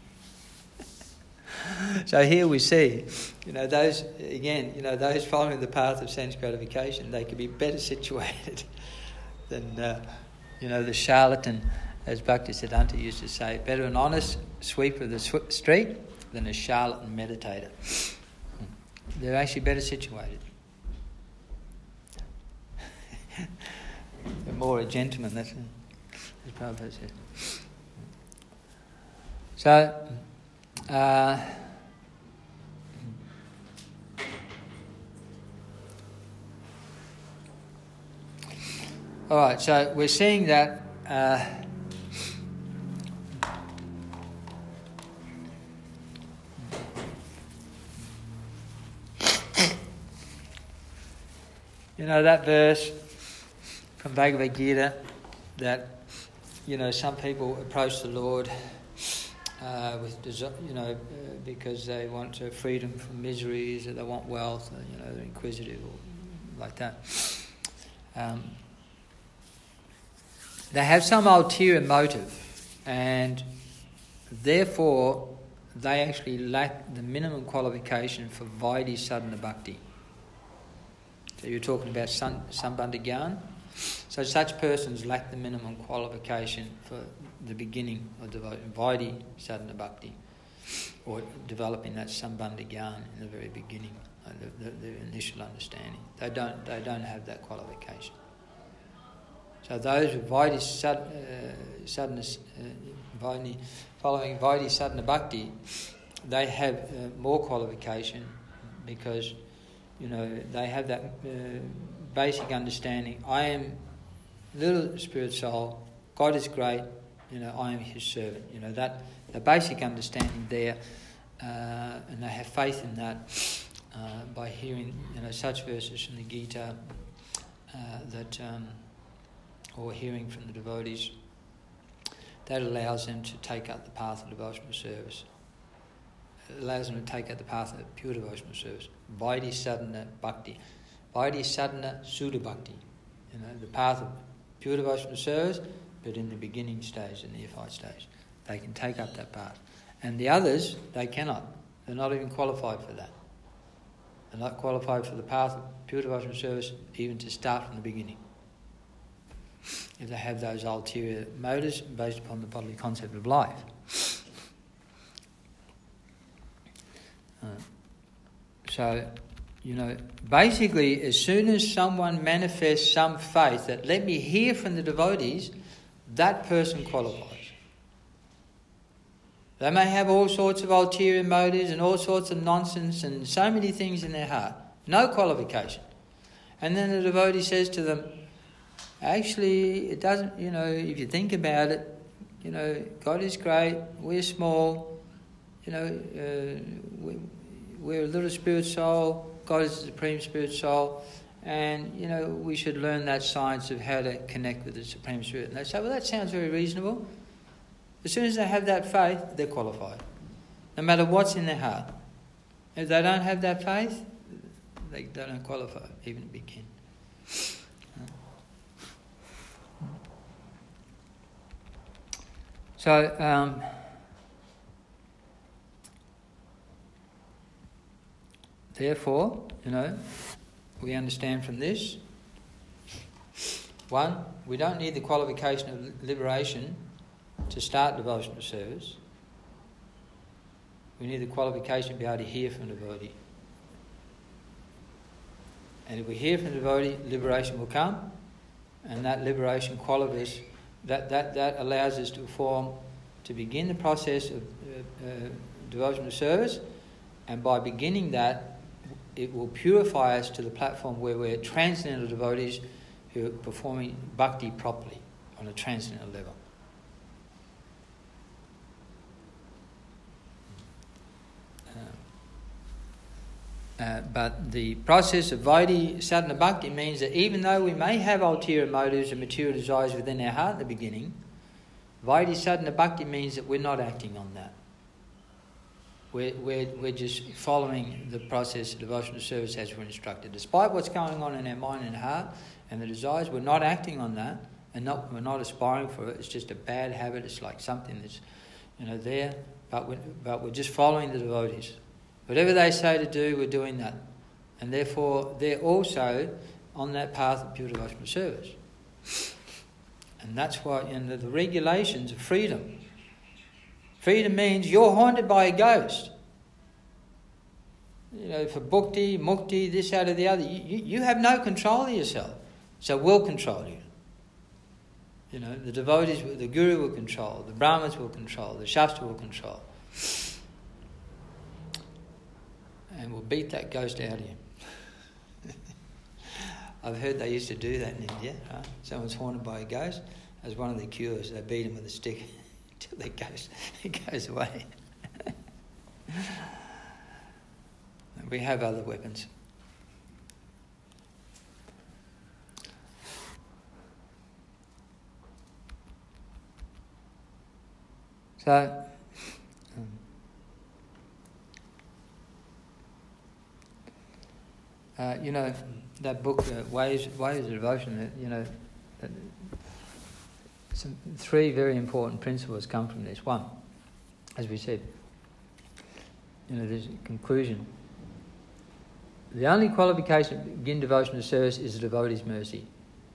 So here we see, those following the path of sense gratification, they could be better situated than, the charlatan, as Bhaktisiddhanta used to say, better an honest sweeper of the street than a charlatan meditator. They're actually better situated. They're more a gentleman, that's as Prabhupada said. So, all right, so we're seeing that that verse from Bhagavad Gita that some people approach the Lord with because they want freedom from miseries, or they want wealth, or they're inquisitive, or like that. They have some ulterior motive, and therefore they actually lack the minimum qualification for Vaidhi Sadhana Bhakti. So you're talking about Sambandha Gyan. So such persons lack the minimum qualification for the beginning of Vaidhi Sadhana Bhakti, or developing that Sambandha Gyan in the very beginning, the initial understanding. They don't have that qualification. So those with Vaidhi Sadhana, following Vaidhi Sadhana Bhakti, they have more qualification because they have that basic understanding. I am little spirit soul. God is great. I am His servant. That the basic understanding there, and they have faith in that by hearing such verses from the Gita or hearing from the devotees. That allows them to take up the path of devotional service. It allows them to take up the path of pure devotional service. Vaidhi Sadhana Bhakti. Vaidhi Sadhana Sudha Bhakti. The path of pure devotional service, but in the beginning stage, in the neophyte stage. They can take up that path. And the others, they cannot. They're not even qualified for that. They're not qualified for the path of pure devotional service even to start from the beginning. If they have those ulterior motives based upon the bodily concept of life. So, basically, as soon as someone manifests some faith that let me hear from the devotees, that person qualifies. They may have all sorts of ulterior motives and all sorts of nonsense and so many things in their heart. No qualification. And then the devotee says to them, actually, it doesn't, if you think about it, God is great, we're small, we're a little spirit soul, God is the Supreme Spirit Soul, and, we should learn that science of how to connect with the Supreme Spirit. And they say, well, that sounds very reasonable. As soon as they have that faith, they're qualified, no matter what's in their heart. If they don't have that faith, they don't qualify, even to begin. So, therefore, we understand from this, one, we don't need the qualification of liberation to start devotional service. We need the qualification to be able to hear from the devotee. And if we hear from the devotee, liberation will come, and that liberation qualifies, that allows us to begin the process of devotional service, and by beginning that, it will purify us to the platform where we're transcendental devotees who are performing bhakti properly on a transcendental level. But the process of Vaidhi sadhana bhakti means that even though we may have ulterior motives and material desires within our heart at the beginning, Vaidhi sadhana bhakti means that we're not acting on that. We're just following the process of devotional service as we're instructed. Despite what's going on in our mind and heart and the desires, we're not acting on that, and we're not aspiring for it. It's just a bad habit. It's like something that's, there, but we're just following the devotees. Whatever they say to do, we're doing that. And therefore, they're also on that path of pure devotional service. And that's why the regulations of freedom. Freedom means you're haunted by a ghost. For bhakti, mukti, this, that or the other, you have no control of yourself. So we'll control you. The devotees, the guru will control, the brahmins will control, the shastra will control. And we'll beat that ghost out of you. I've heard they used to do that in India. Right? Someone's haunted by a ghost. As one of the cures, they beat him with a stick until it goes away. We have other weapons. So, that book, Ways of Devotion, some three very important principles come from this. One, as we said, there's a conclusion. The only qualification to begin devotional service is the devotee's mercy,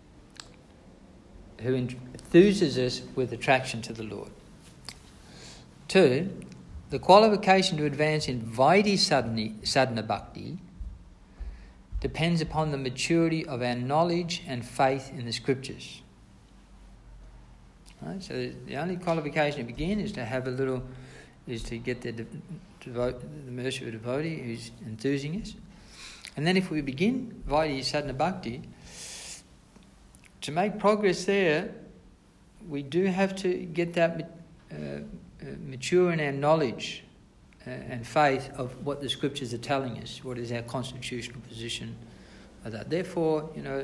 who enthuses us with attraction to the Lord. Two, the qualification to advance in Vaidhi sadhana bhakti depends upon the maturity of our knowledge and faith in the scriptures. Right? So the only qualification to begin is to get the mercy of a devotee who's enthusing us. And then if we begin Vaidhi sadhana bhakti, to make progress there, we do have to get that mature in our knowledge and faith of what the scriptures are telling us, what is our constitutional position of that. Therefore,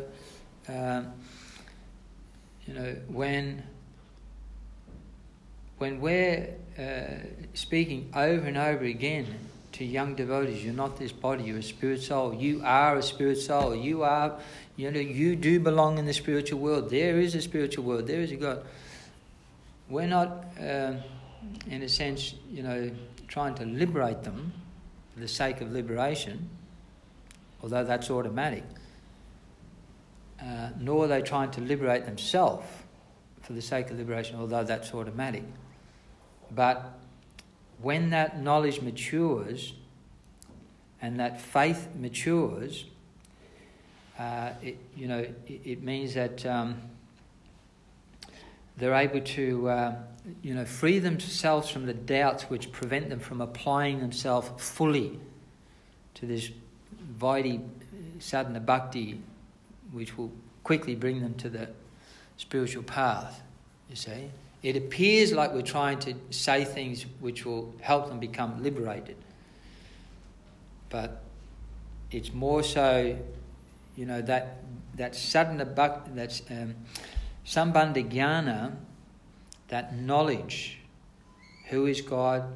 when we're speaking over and over again to young devotees, you're not this body, you're a spirit soul. You are a spirit soul. You are, you do belong in the spiritual world. There is a spiritual world. There is a God. We're not, in a sense, trying to liberate them for the sake of liberation, although that's automatic. Nor are they trying to liberate themselves for the sake of liberation, although that's automatic. But when that knowledge matures and that faith matures, it means that they're able to free themselves from the doubts which prevent them from applying themselves fully to this Vaidhi sadhana bhakti, which will quickly bring them to the spiritual path, you see. It appears like we're trying to say things which will help them become liberated. But it's more so, that sadhana bhakti, that's sambandha jnana, that knowledge, who is God,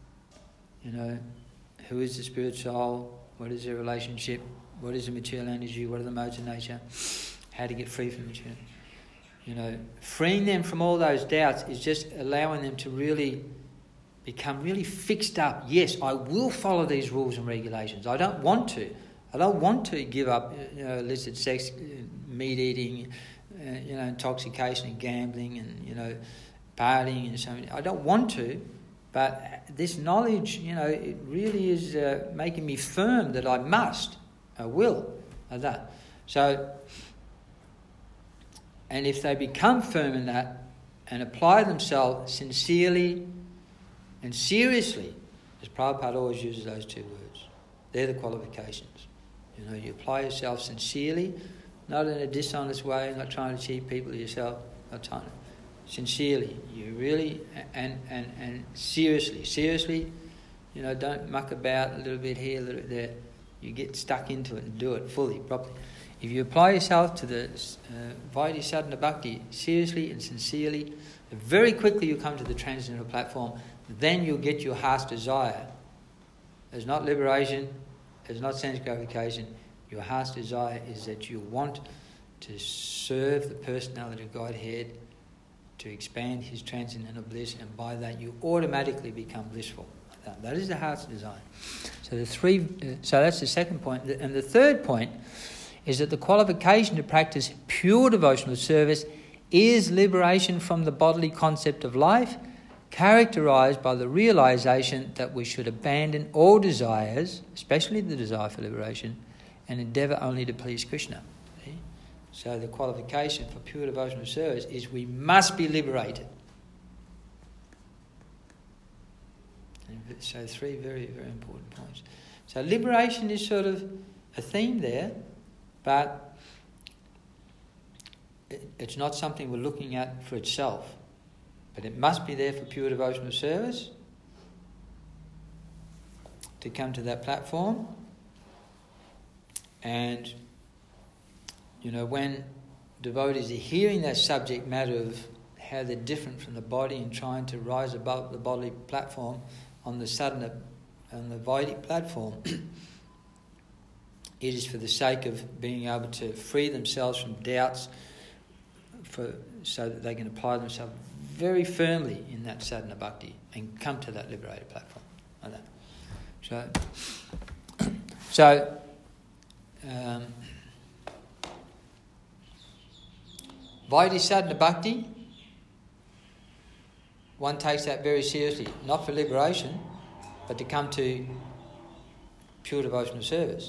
who is the spirit soul, what is their relationship, what is the material energy, what are the modes of nature, how to get free from material. Freeing them from all those doubts is just allowing them to really become really fixed up. Yes, I will follow these rules and regulations. I don't want to. I don't want to give up illicit sex, meat eating, intoxication and gambling and, partying and so on. I don't want to, but this knowledge, it really is making me firm that I must, I will, like that. So, and if they become firm in that and apply themselves sincerely and seriously, as Prabhupada always uses those two words, they're the qualifications. You know, you apply yourself sincerely, not in a dishonest way, not trying to cheat people yourself, not trying to, sincerely. You really, and seriously, you know, don't muck about a little bit here, a little bit there. You get stuck into it and do it fully, properly. If you apply yourself to the Vaidhi Sadhana Bhakti seriously and sincerely, very quickly you come to the transcendental platform. Then you'll get your heart's desire. There's not liberation, there's not sense gratification. Your heart's desire is that you want to serve the personality of Godhead, to expand his transcendental bliss, and by that you automatically become blissful. That is the heart's desire. So so that's the second point. And the third point is that the qualification to practice pure devotional service is liberation from the bodily concept of life, characterized by the realization that we should abandon all desires, especially the desire for liberation, and endeavor only to please Krishna. See? So the qualification for pure devotional service is we must be liberated. So three very, very important points. So liberation is sort of a theme there, but it's not something we're looking at for itself. But it must be there for pure devotional service to come to that platform. And, you know, when devotees are hearing that subject matter of how they're different from the body and trying to rise above the bodily platform on the sadhana, on the Vaidhi platform, it is for the sake of being able to free themselves from doubts, so that they can apply themselves very firmly in that sadhana bhakti and come to that liberated platform. Like that. So Vaidhi sadhana bhakti, one takes that very seriously, not for liberation, but to come to pure devotional service.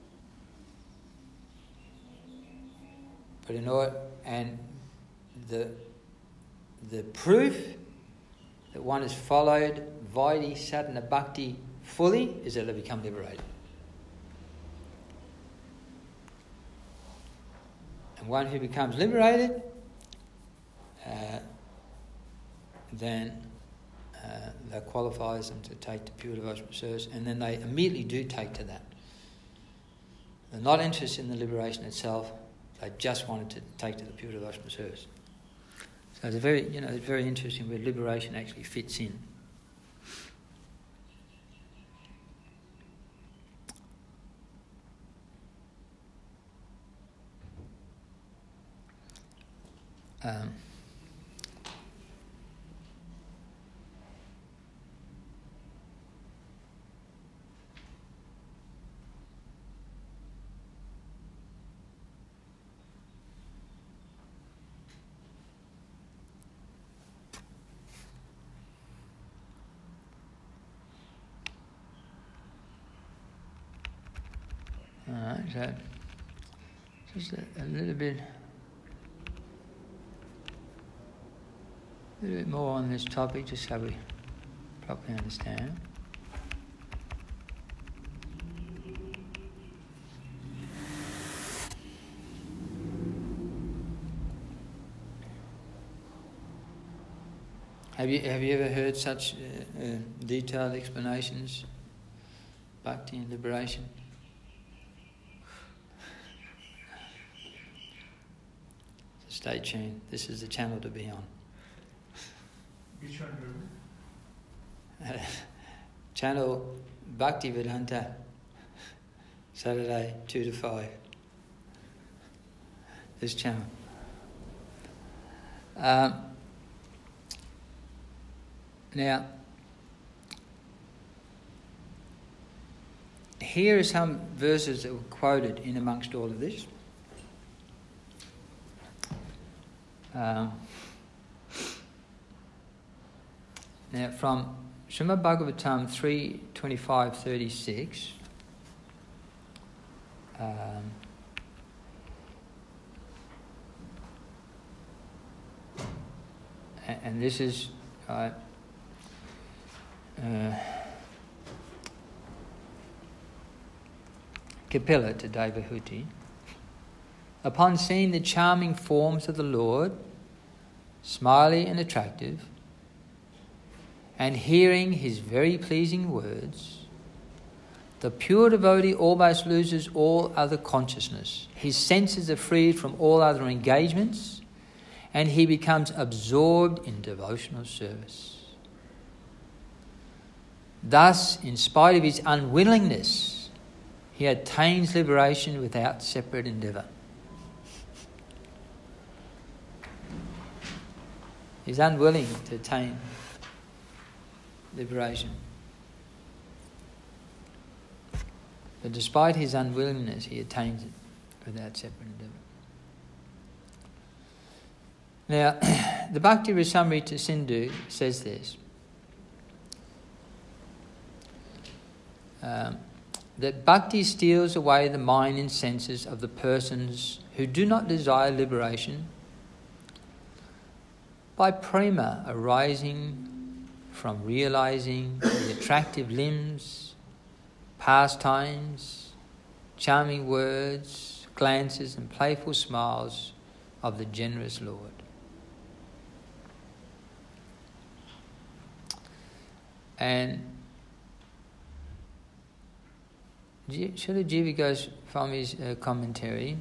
But in order, and the proof that one has followed Vaidhi sadhana bhakti fully is that they become liberated. And one who becomes liberated, then that qualifies them to take to pure devotional service, and then they immediately do take to that. They're not interested in the liberation itself; they just wanted to take to the pure devotional service. So it's it's very interesting where liberation actually fits in. So just a little bit more on this topic, just so we properly understand. Have you ever heard such detailed explanations, bhakti and liberation? Stay tuned. This is the channel to be on. Which one? Channel Bhakti Vedanta, Saturday 2 to 5. This channel. Now, here are some verses that were quoted in amongst all of this. Now, from Srimad Bhagavatam 3:25-36, and this is Kapila to Devahuti, upon seeing the charming forms of the Lord, smiley and attractive, and hearing his very pleasing words, the pure devotee almost loses all other consciousness. His senses are freed from all other engagements, and he becomes absorbed in devotional service. Thus, in spite of his unwillingness, he attains liberation without separate endeavour. He's unwilling to attain liberation. But despite his unwillingness, he attains it without separate endeavour. Now, the Bhakti Rasamrita Sindhu says this, that bhakti steals away the mind and senses of the persons who do not desire liberation by prema arising from realizing the attractive limbs, pastimes, charming words, glances and playful smiles of the generous Lord. And Srila Jiva Goswami's commentary,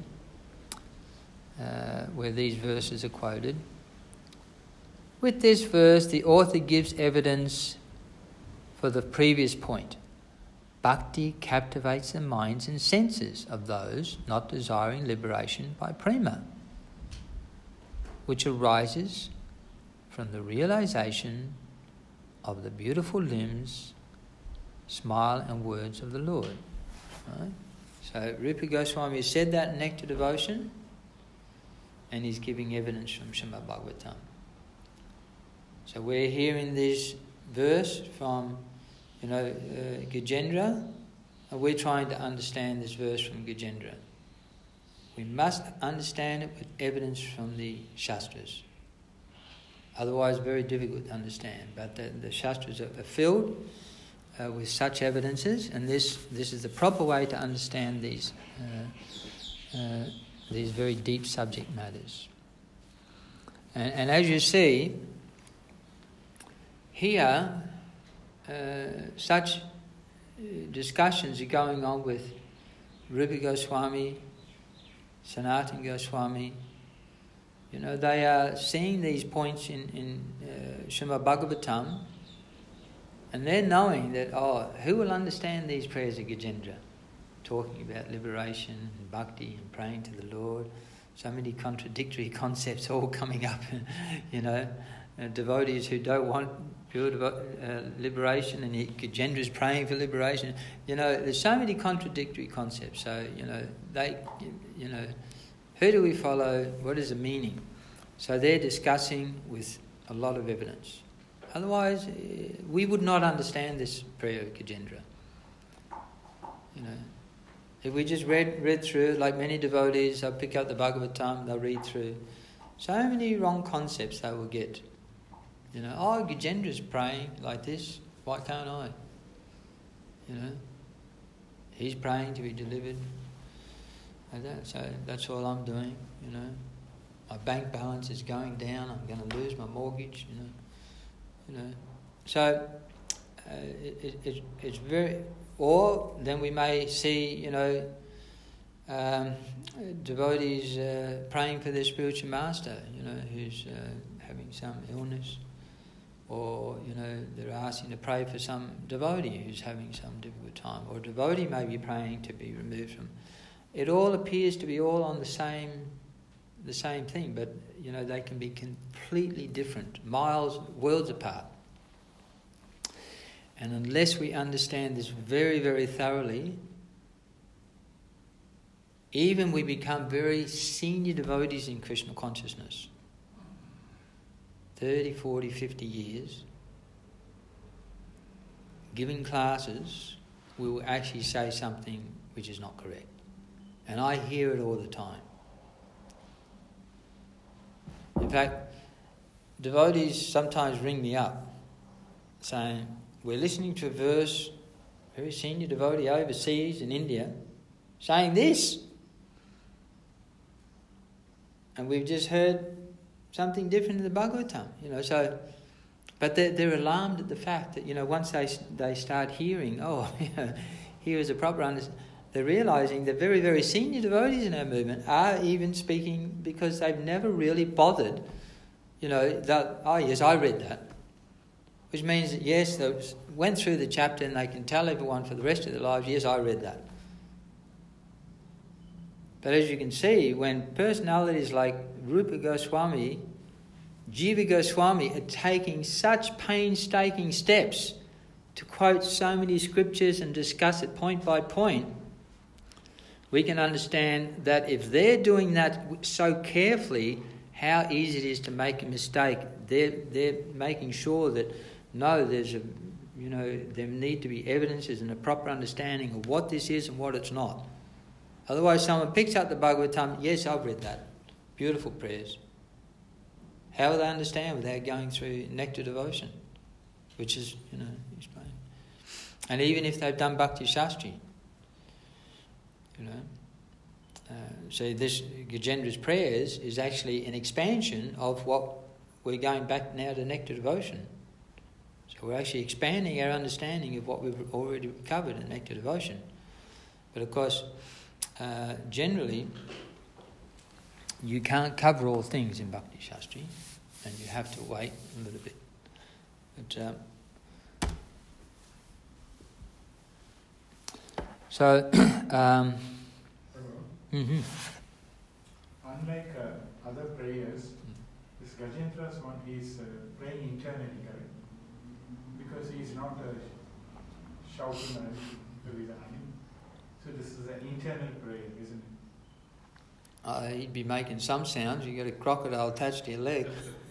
where these verses are quoted, with this verse the author gives evidence for the previous point. Bhakti captivates the minds and senses of those not desiring liberation by prema, which arises from the realization of the beautiful limbs, smile and words of the Lord. Right? So Rupa Goswami said that in Nectar Devotion, and he's giving evidence from Srimad Bhagavatam. So we're hearing this verse from, Gajendra, and we're trying to understand this verse from Gajendra. We must understand it with evidence from the Shastras. Otherwise, very difficult to understand. But the Shastras are filled with such evidences, and this is the proper way to understand these very deep subject matters. And as you see, here, such discussions are going on with Rupa Goswami, Sanatana Goswami. They are seeing these points in Srimad Bhagavatam, and they're knowing that, who will understand these prayers of Gajendra? Talking about liberation and bhakti and praying to the Lord. So many contradictory concepts all coming up, devotees who don't want pure liberation, and Gajendra's praying for liberation. There's so many contradictory concepts. So, who do we follow? What is the meaning? So they're discussing with a lot of evidence. Otherwise, we would not understand this prayer of Gajendra. If we just read through, like many devotees, they'll pick up the Bhagavatam, they'll read through. So many wrong concepts they will get. Gajendra's praying like this, why can't I? He's praying to be delivered. Like that. So that's all I'm doing, My bank balance is going down, I'm going to lose my mortgage, So it's very... Or then we may see, devotees praying for their spiritual master, who's having some illness. Or, they're asking to pray for some devotee who's having some difficult time. Or a devotee may be praying to be removed from... It all appears to be all on the same thing, but, they can be completely different, worlds apart. And unless we understand this very, very thoroughly, even we become very senior devotees in Krishna consciousness, 30, 40, 50 years, giving classes, we will actually say something which is not correct. And I hear it all the time. In fact, devotees sometimes ring me up saying, we're listening to a verse, very senior devotee overseas in India, saying this. And we've just heard something different in the Bhagavatam, so... But they're alarmed at the fact that, once they start hearing, here is a proper understanding, they're realising that very, very senior devotees in our movement are even speaking because they've never really bothered, that, oh yes, I read that. Which means that, yes, they went through the chapter and they can tell everyone for the rest of their lives, yes, I read that. But as you can see, when personalities like Rupa Goswami, Jiva Goswami are taking such painstaking steps to quote so many scriptures and discuss it point by point, we can understand that if they're doing that so carefully, how easy it is to make a mistake. They're making sure that, no, there need to be evidences and a proper understanding of what this is and what it's not. Otherwise, someone picks up the Bhagavatam, yes, I've read that. Beautiful prayers. How will they understand without going through nectar devotion? Which is, explained. And even if they've done Bhakti Shastri, so this Gajendra's prayers is actually an expansion of what we're going back now to nectar devotion. So we're actually expanding our understanding of what we've already covered in nectar devotion. But of course, generally, you can't cover all things in Bhakti Shastri, and you have to wait a little bit. But, Unlike other prayers, this Gajendra's one is praying internally, correct? Because he is not shouting or anything. So this is an internal prayer, isn't it? He'd be making some sounds. You got a crocodile attached to your leg.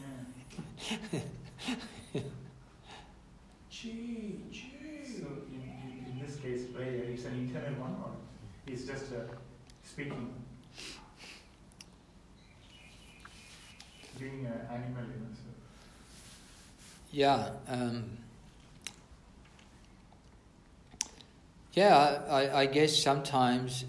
Chee, chee. So in this case, prayer, it's an internal one, or it's just speaking, being an animal, So. Yeah. I guess sometimes.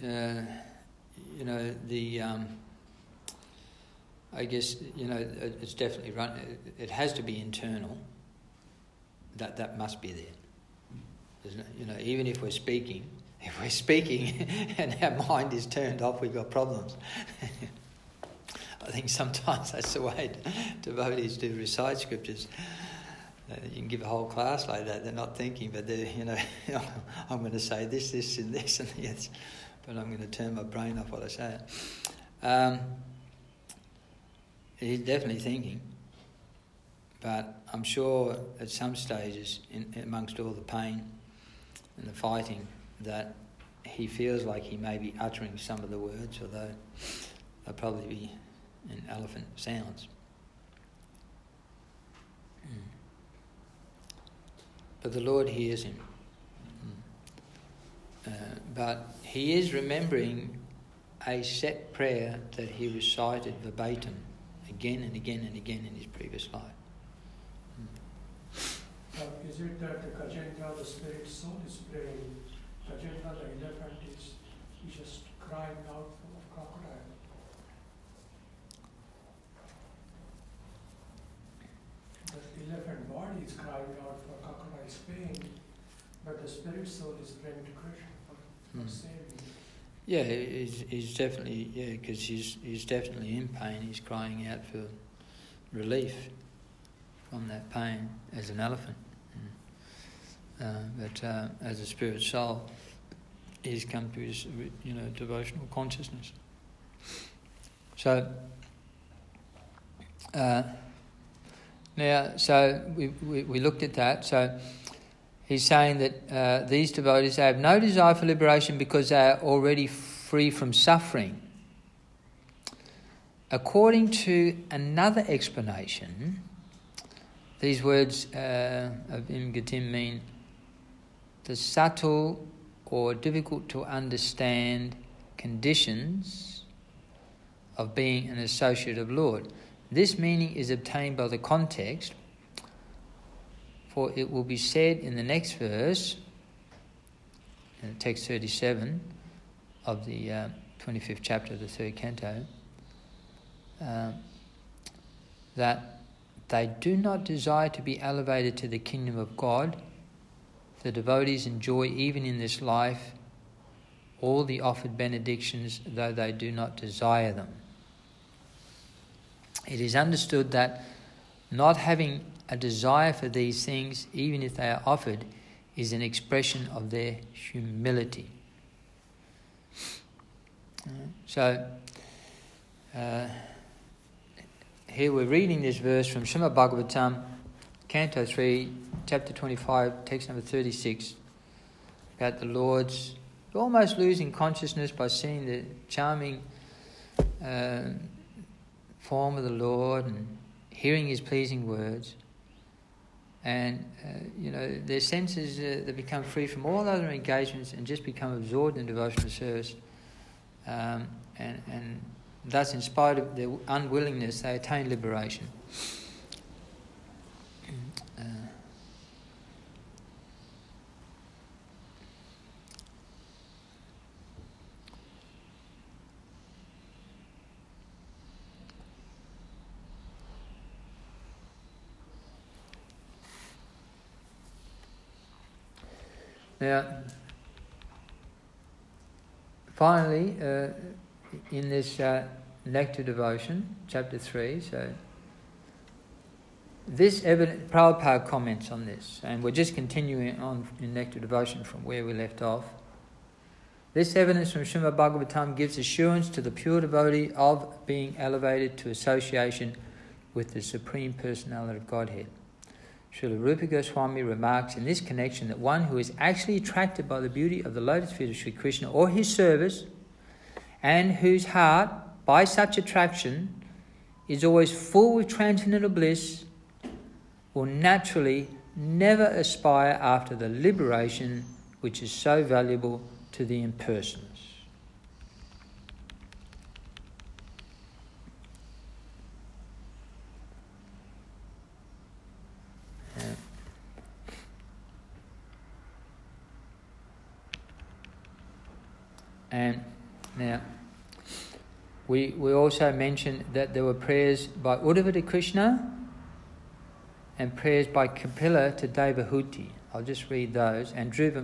It's definitely run. It has to be internal. That must be there. Isn't it? Even if we're speaking and our mind is turned off, we've got problems. I think sometimes that's the way devotees do recite scriptures. You can give a whole class like that. They're not thinking, but they're, I'm going to say this, and this, and this. But I'm going to turn my brain off while I say it. He's definitely thinking, but I'm sure at some stages, amongst all the pain and the fighting, that he feels like he may be uttering some of the words, although they'll probably be in elephant sounds. But the Lord hears him. But he is remembering a set prayer that he recited verbatim again and again and again in his previous life. Is it that the Gajendra, the spirit soul, is praying? Gajendra, the elephant, is just crying out for a crocodile. The elephant body is crying out for crocodile's pain, but the spirit soul is praying to Krishna for saving. Yeah, he's definitely, because he's definitely in pain. He's crying out for relief from that pain as an elephant. But as a spirit soul, he's come to his, devotional consciousness. So now, so we looked at that. So he's saying that these devotees, they have no desire for liberation because they are already free from suffering. According to another explanation, these words of Imgatim mean the subtle or difficult to understand conditions of being an associate of Lord. This meaning is obtained by the context, for it will be said in the next verse, in text 37, of the 25th chapter of the 3rd canto, that they do not desire to be elevated to the kingdom of God. The devotees enjoy even in this life all the offered benedictions, though they do not desire them. It is understood that not having a desire for these things, even if they are offered, is an expression of their humility. So, here we're reading this verse from Srimad Bhagavatam, Canto 3, Chapter 25, text number 36, about the Lord's almost losing consciousness by seeing the charming form of the Lord and hearing his pleasing words. And, their senses, they become free from all other engagements and just become absorbed in devotional service. And thus, in spite of their unwillingness, they attain liberation. Now, finally, in this Nectar Devotion, Chapter 3, so this evidence, Prabhupada comments on this, and we're just continuing on in Nectar Devotion from where we left off. This evidence from Srimad Bhagavatam gives assurance to the pure devotee of being elevated to association with the Supreme Personality of Godhead. Srila Rupa Goswami remarks in this connection that one who is actually attracted by the beauty of the lotus feet of Sri Krishna or his service, and whose heart, by such attraction, is always full with transcendental bliss, will naturally never aspire after the liberation which is so valuable to the impersonals. And now, we also mentioned that there were prayers by Uddhava to Krishna and prayers by Kapila to Devahuti. I'll just read those. And Dhruva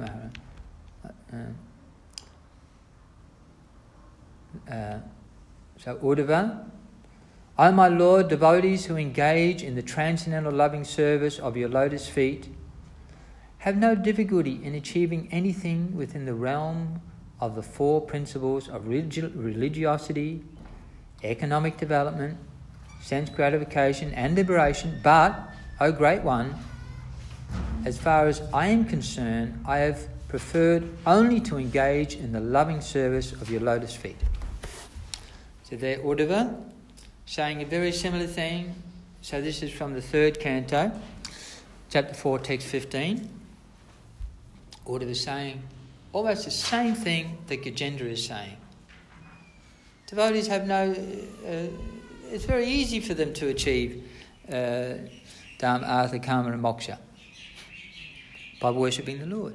Maharaj. So Uddhava, O my Lord, devotees who engage in the transcendental loving service of your lotus feet have no difficulty in achieving anything within the realm of the four principles of religiosity, economic development, sense gratification and liberation, but, O Great One, as far as I am concerned, I have preferred only to engage in the loving service of your lotus feet. So there, Uddhava, saying a very similar thing. So this is from the 3rd canto, chapter 4, text 15. Uddhava saying almost the same thing that Gajendra is saying. Devotees have it's very easy for them to achieve Dhamma, Artha, Kama and Moksha by worshipping the Lord.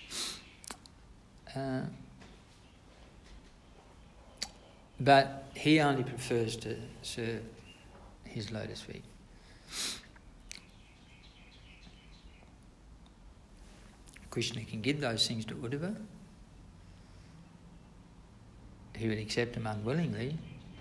But he only prefers to serve his lotus feet. Krishna can give those things to Uddhava. He would accept them unwillingly.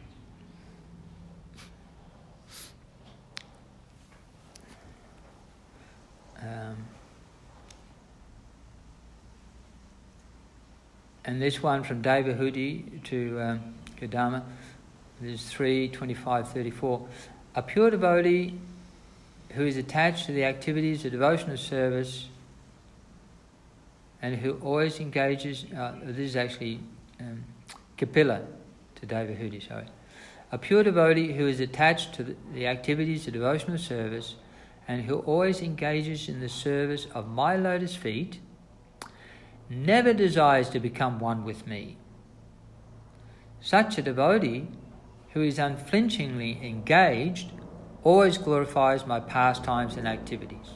And this one from Devahuti to Kodama, this is 3:25-34. A pure devotee who is attached to the activities of devotional service and who always engages, this is actually Kapila to Devahuti, sorry. A pure devotee who is attached to the activities of devotional service and who always engages in the service of my lotus feet never desires to become one with me. Such a devotee who is unflinchingly engaged always glorifies my pastimes and activities.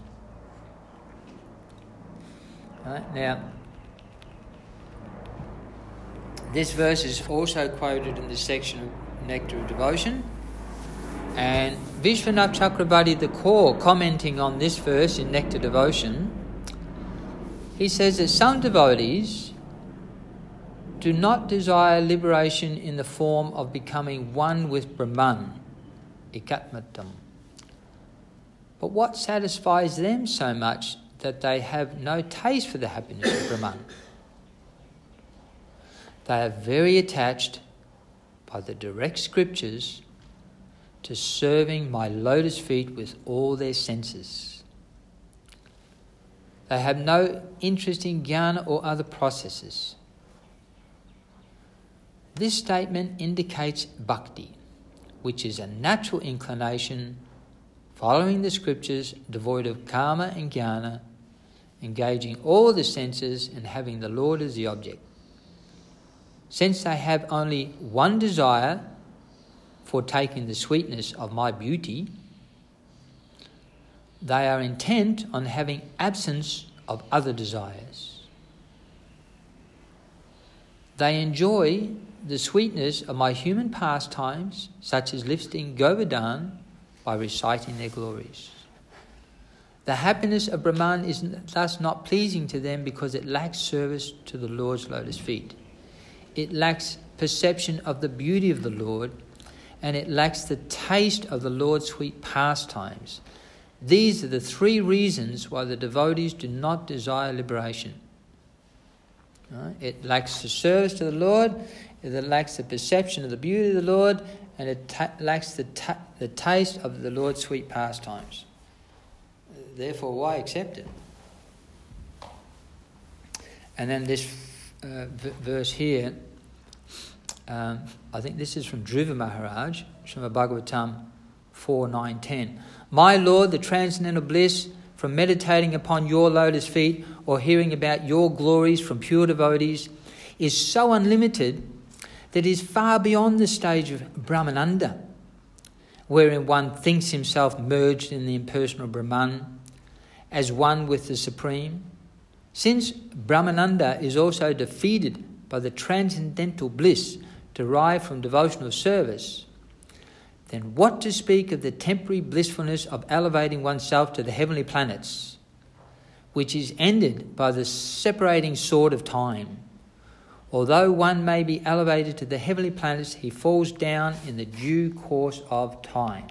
Now, This verse is also quoted in the section of Nectar of Devotion. And Vishwanath Chakrabarti Thakor, commenting on this verse in Nectar Devotion, he says that some devotees do not desire liberation in the form of becoming one with Brahman, ekatmatam. But what satisfies them so much that they have no taste for the happiness of Brahman? They are very attached by the direct scriptures to serving my lotus feet with all their senses. They have no interest in jnana or other processes. This statement indicates bhakti, which is a natural inclination following the scriptures, devoid of karma and jnana, engaging all the senses and having the Lord as the object. Since they have only one desire for taking the sweetness of my beauty, they are intent on having absence of other desires. They enjoy the sweetness of my human pastimes, such as lifting Govardhan, by reciting their glories. The happiness of Brahman is thus not pleasing to them because it lacks service to the Lord's lotus feet. It lacks perception of the beauty of the Lord, and it lacks the taste of the Lord's sweet pastimes. These are the three reasons why the devotees do not desire liberation. It lacks the service to the Lord, it lacks the perception of the beauty of the Lord, and it lacks the taste of the Lord's sweet pastimes. Therefore, why accept it? And then this verse here, I think this is from Dhruva Maharaj, Srimad Bhagavatam 4:9-10. My Lord, the transcendental bliss from meditating upon your lotus feet or hearing about your glories from pure devotees is so unlimited that is far beyond the stage of Brahmananda, wherein one thinks himself merged in the impersonal Brahman as one with the Supreme. Since Brahmananda is also defeated by the transcendental bliss derived from devotional service, then what to speak of the temporary blissfulness of elevating oneself to the heavenly planets, which is ended by the separating sword of time? Although one may be elevated to the heavenly planets, he falls down in the due course of time.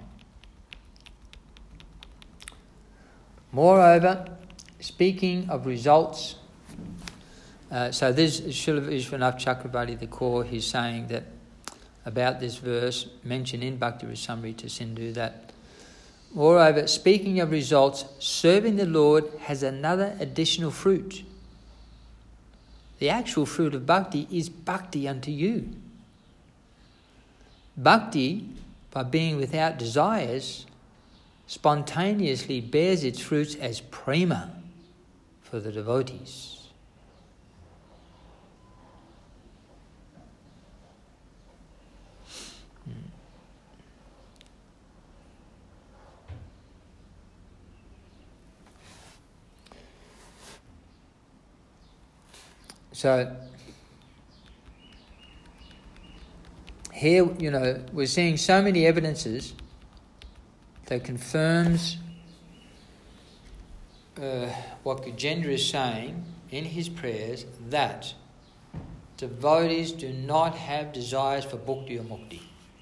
Moreover, speaking of results, so this Srila Vishwanath Chakrabarti Thakor, he's saying that about this verse mentioned in Bhakti Rasamrita Sindhu, that moreover, speaking of results, serving the Lord has another additional fruit. The actual fruit of bhakti is bhakti unto you. Bhakti, by being without desires, spontaneously bears its fruits as prema for the devotees. So here, we're seeing so many evidences that confirms what Gajendra is saying in his prayers, that devotees do not have desires for bhukti or mukti.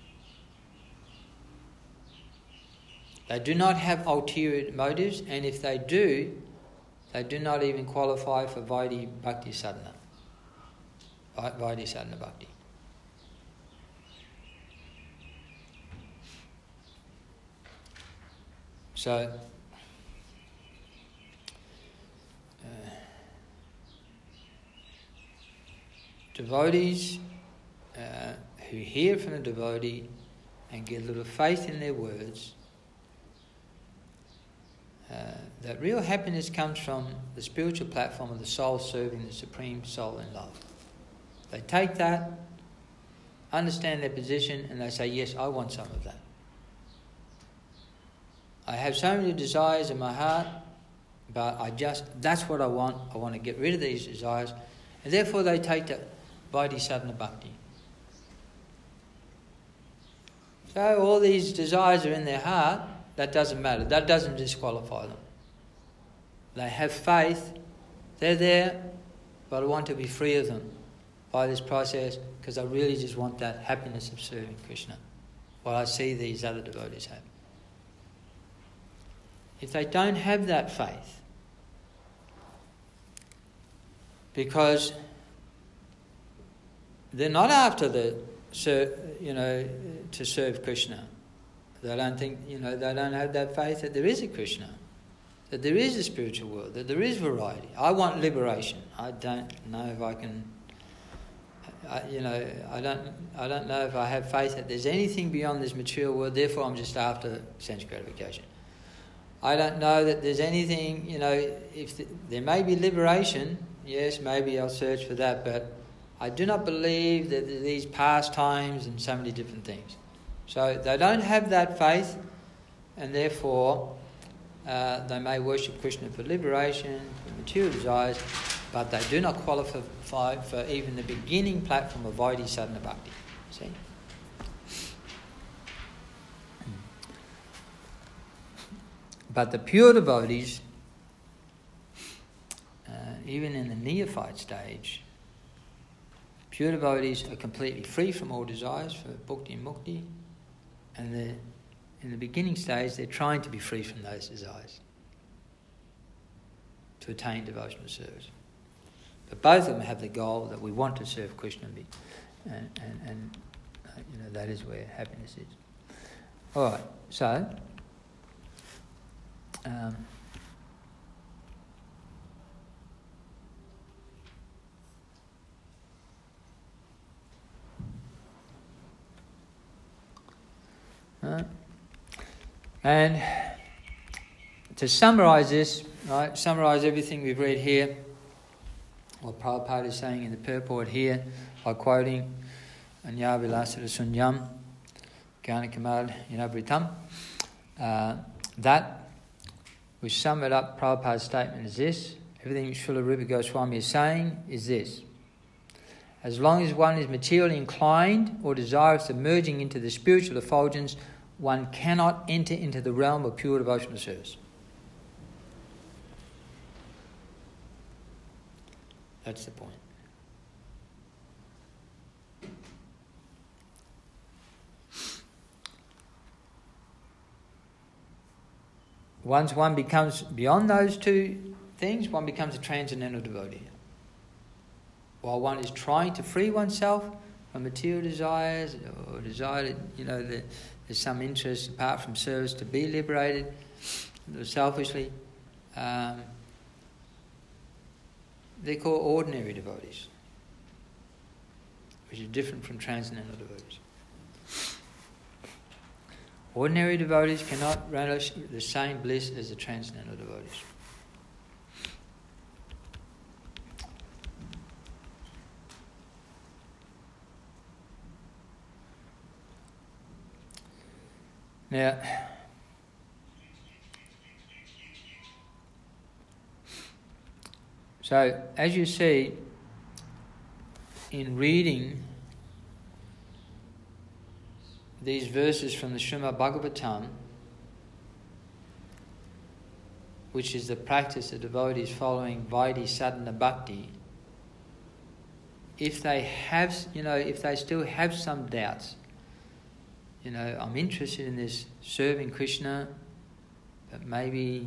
They do not have ulterior motives, and if they do not even qualify for Vaidhi Bhakti Sadhana. Vaidhi Sadhana Bhakti. So, devotees who hear from a devotee and get a little faith in their words, that real happiness comes from the spiritual platform of the soul serving the Supreme Soul in love. They take that, understand their position, and they say, yes, I want some of that. I have so many desires in my heart, but that's what I want. I want to get rid of these desires. And therefore they take Vaidhi-sadhana bhakti. So all these desires are in their heart, that doesn't matter. That doesn't disqualify them. They have faith, they're there, but I want to be free of them by this process because I really just want that happiness of serving Krishna, what I see these other devotees have. If they don't have that faith, because they're not after to serve Krishna. They don't think, they don't have that faith that there is a Krishna, that there is a spiritual world, that there is variety. I want liberation. I don't know if I can. I don't know if I have faith that there's anything beyond this material world. Therefore, I'm just after sense gratification. I don't know that there's anything. If there may be liberation, yes, maybe I'll search for that, but I do not believe that there are these pastimes and so many different things. So they don't have that faith, and therefore they may worship Krishna for liberation, for material desires, but they do not qualify for even the beginning platform of Vaidhi-sadhana bhakti. See? But the pure devotees, even in the neophyte stage, pure devotees are completely free from all desires for bhakti and mukti, and in the beginning stage they're trying to be free from those desires to attain devotional service. But both of them have the goal that we want to serve Krishna, and that is where happiness is. All right, so and to summarise this, right, summarise everything we've read here, what Prabhupada is saying in the purport here, by quoting Anya Vilasara Sunyam, Ganakamal Yinabritam, that we sum it up, Prabhupada's statement is this: everything Srila Rupa Goswami is saying is this: as long as one is materially inclined or desirous of merging into the spiritual effulgence, one cannot enter into the realm of pure devotional service. That's the point. Once one becomes beyond those two things, one becomes a transcendental devotee. While one is trying to free oneself from material desires or desire, there's some interest apart from service to be liberated selfishly, they're called ordinary devotees, which is different from transcendental devotees. Ordinary devotees cannot relish the same bliss as the transcendental devotees. Now, so as you see in reading these verses from the Srimad Bhagavatam, which is the practice of devotees following Vaidhi-sadhana bhakti, if they still have some doubts, I'm interested in this serving Krishna, but maybe,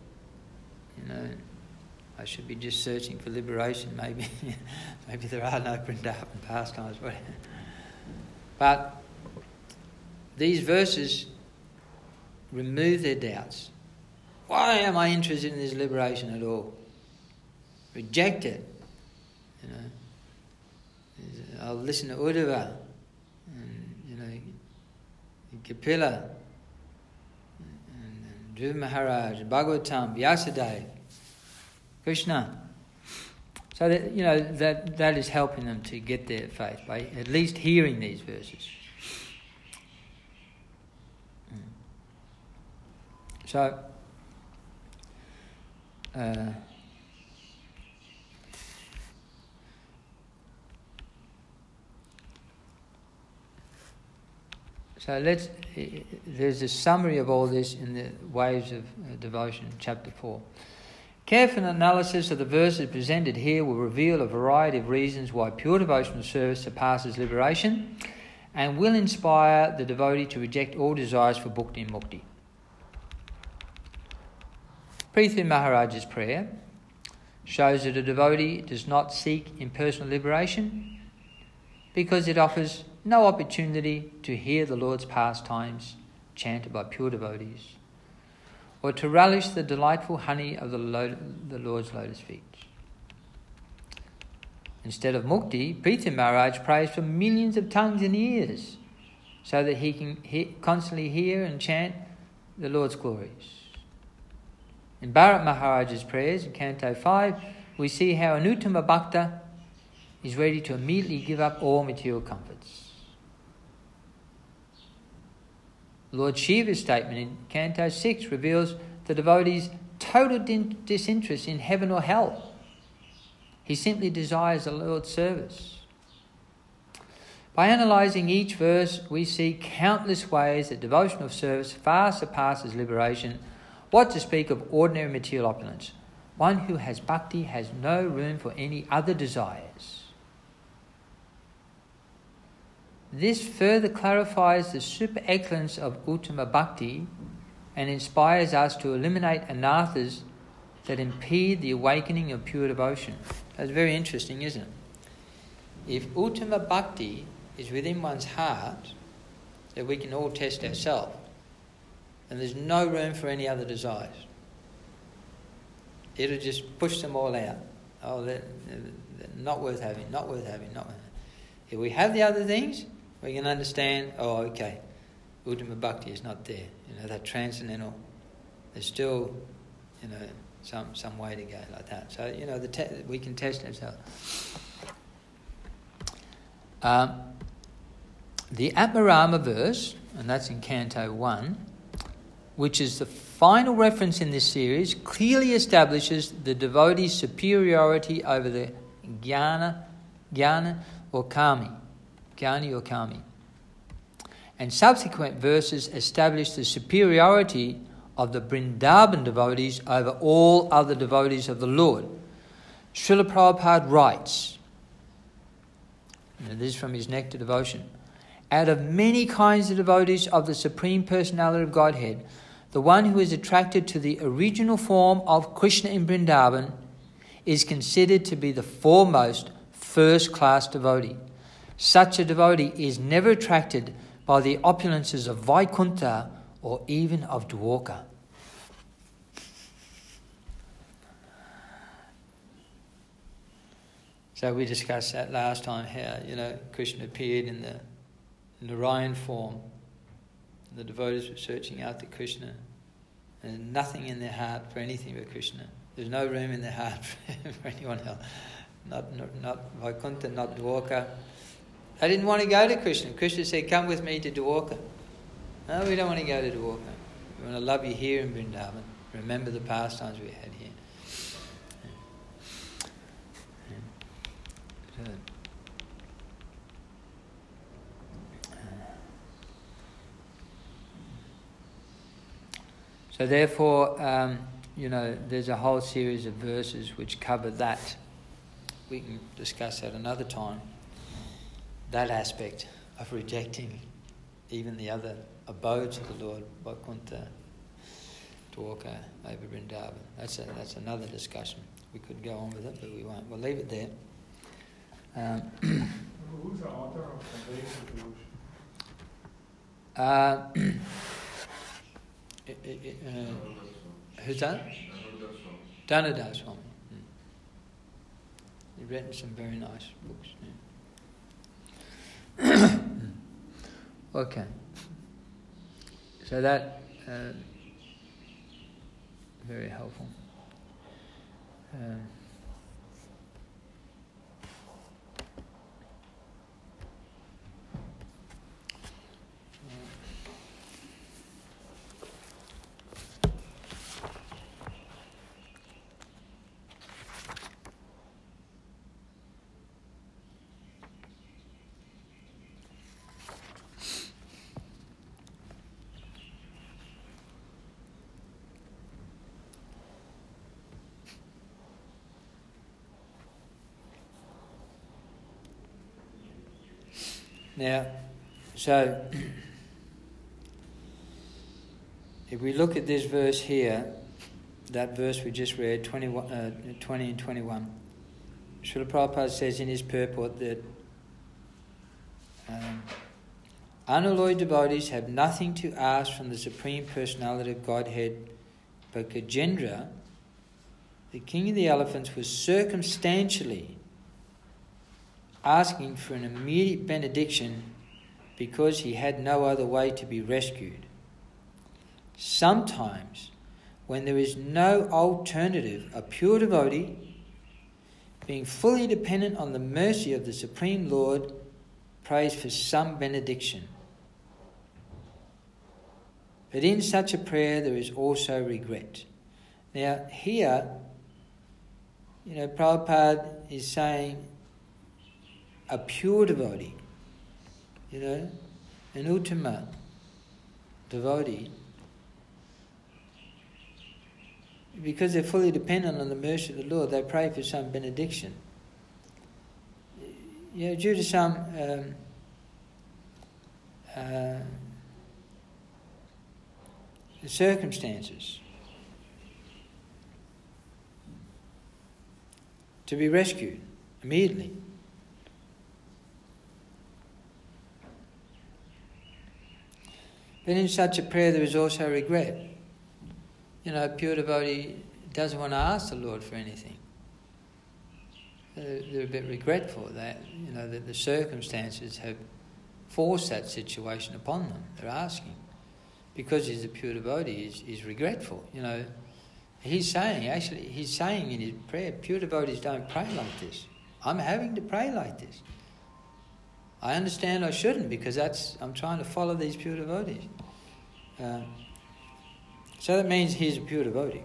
I should be just searching for liberation. Maybe there are no Vrindavan pastimes, whatever. But these verses remove their doubts. Why am I interested in this liberation at all? Reject it. I'll listen to Uddhava and Kapila and Dhruva Maharaj, Bhagavatam, Vyasadeva, Krishna. So that that is helping them to get their faith by at least hearing these verses. So So there's a summary of all this in the Waves of Devotion, chapter 4. Careful analysis of the verses presented here will reveal a variety of reasons why pure devotional service surpasses liberation and will inspire the devotee to reject all desires for bhakti and mukti. Prithu Maharaj's prayer shows that a devotee does not seek impersonal liberation because it offers no opportunity to hear the Lord's pastimes chanted by pure devotees, or to relish the delightful honey of the Lord's lotus feet. Instead of mukti, Prithu Maharaj prays for millions of tongues and ears so that he can constantly hear and chant the Lord's glories. In Bharat Maharaj's prayers in Canto 5, we see how an Uttama Bhakta is ready to immediately give up all material comforts. Lord Shiva's statement in Canto 6 reveals the devotee's total disinterest in heaven or hell. He simply desires the Lord's service. By analysing each verse, we see countless ways that devotional service far surpasses liberation. What to speak of ordinary material opulence? One who has bhakti has no room for any other desires. This further clarifies the super excellence of Uttama Bhakti and inspires us to eliminate anathas that impede the awakening of pure devotion. That's very interesting, isn't it? If Uttama Bhakti is within one's heart, that we can all test ourselves, and there's no room for any other desires. It'll just push them all out. Oh, they're not worth having, not worth having, not worth having. If we have the other things, we can understand, oh, okay, Uttama Bhakti is not there. That transcendental, there's still, some way to go like that. So, we can test ourselves. The Atmarama verse, and that's in Canto 1, which is the final reference in this series, clearly establishes the devotee's superiority over the jnana or kami. Jnani or kami. And subsequent verses establish the superiority of the Vrindavan devotees over all other devotees of the Lord. Srila Prabhupada writes, and this is from his Nectar Devotion, out of many kinds of devotees of the Supreme Personality of Godhead, the one who is attracted to the original form of Krishna in Vrindavan is considered to be the foremost first-class devotee. Such a devotee is never attracted by the opulences of Vaikuntha or even of Dwarka. So we discussed that last time, how, Krishna appeared in the Narayan form. The devotees were searching after Krishna, and nothing in their heart for anything but Krishna. There's no room in their heart for anyone else. Not Vaikuntha, not Dwarka. They didn't want to go to Krishna. Krishna said, come with me to Dwarka. No, we don't want to go to Dwarka. We want to love you here in Vrindavan. Remember the pastimes we had here. So therefore, there's a whole series of verses which cover that. We can discuss that another time. That aspect of rejecting even the other abodes of the Lord, Vaikuntha, Dwarka, over Vrindavan. That's another discussion. We could go on with it, but we won't. We'll leave it there. Who's the author of the Waves of Devotion? Who's that? Dhanadhar Swami. He's written some very nice books. Yeah. Okay. So that very helpful. Now, so if we look at this verse here, that verse we just read, 20 and 21, Srila Prabhupada says in his purport that unalloyed devotees have nothing to ask from the Supreme Personality of Godhead, but Gajendra, the king of the elephants, was circumstantially asking for an immediate benediction because he had no other way to be rescued. Sometimes, when there is no alternative, a pure devotee, being fully dependent on the mercy of the Supreme Lord, prays for some benediction. But in such a prayer there is also regret. Now here, Prabhupada is saying a pure devotee, an uttama devotee, because they're fully dependent on the mercy of the Lord, they pray for some benediction. Due to some circumstances, to be rescued immediately. But in such a prayer there is also regret. A pure devotee doesn't want to ask the Lord for anything. They're a bit regretful that, that the circumstances have forced that situation upon them. They're asking. Because he's a pure devotee, he's regretful. He's saying in his prayer, pure devotees don't pray like this. I'm having to pray like this. I understand I shouldn't because I'm trying to follow these pure devotees. So that means he's a pure devotee.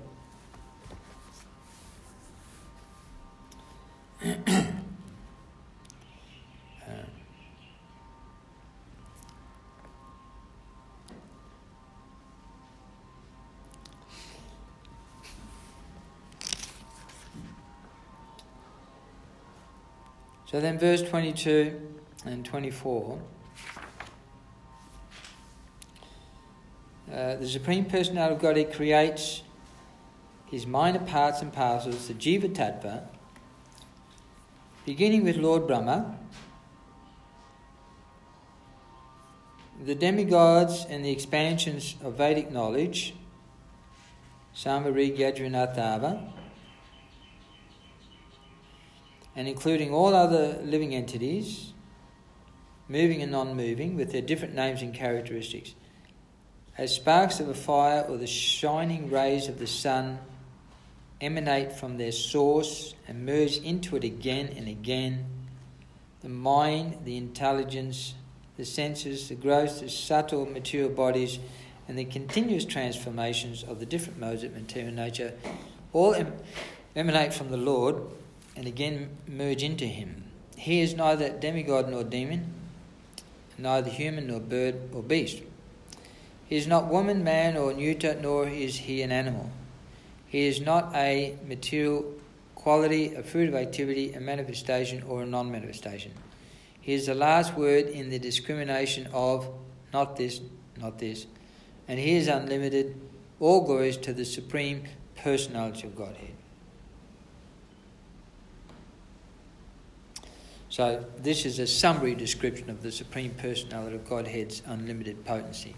So then verse 22 and 24, the Supreme Personality of Godhead creates his minor parts and parcels, the Jiva Tattva, beginning with Lord Brahma, the demigods and the expansions of Vedic knowledge, Samvari Yajvanatava, and including all other living entities, moving and non-moving, with their different names and characteristics. As sparks of a fire or the shining rays of the sun emanate from their source and merge into it again and again, the mind, the intelligence, the senses, the gross, the subtle material bodies, and the continuous transformations of the different modes of material nature all emanate from the Lord and again merge into him. He is neither demigod nor demon, neither human nor bird or beast. He is not woman, man or neuter, nor is he an animal. He is not a material quality, a fruit of activity, a manifestation or a non-manifestation. He is the last word in the discrimination of not this, and he is unlimited. All glories to the Supreme Personality of Godhead. So this is a summary description of the Supreme Personality of Godhead's unlimited potency.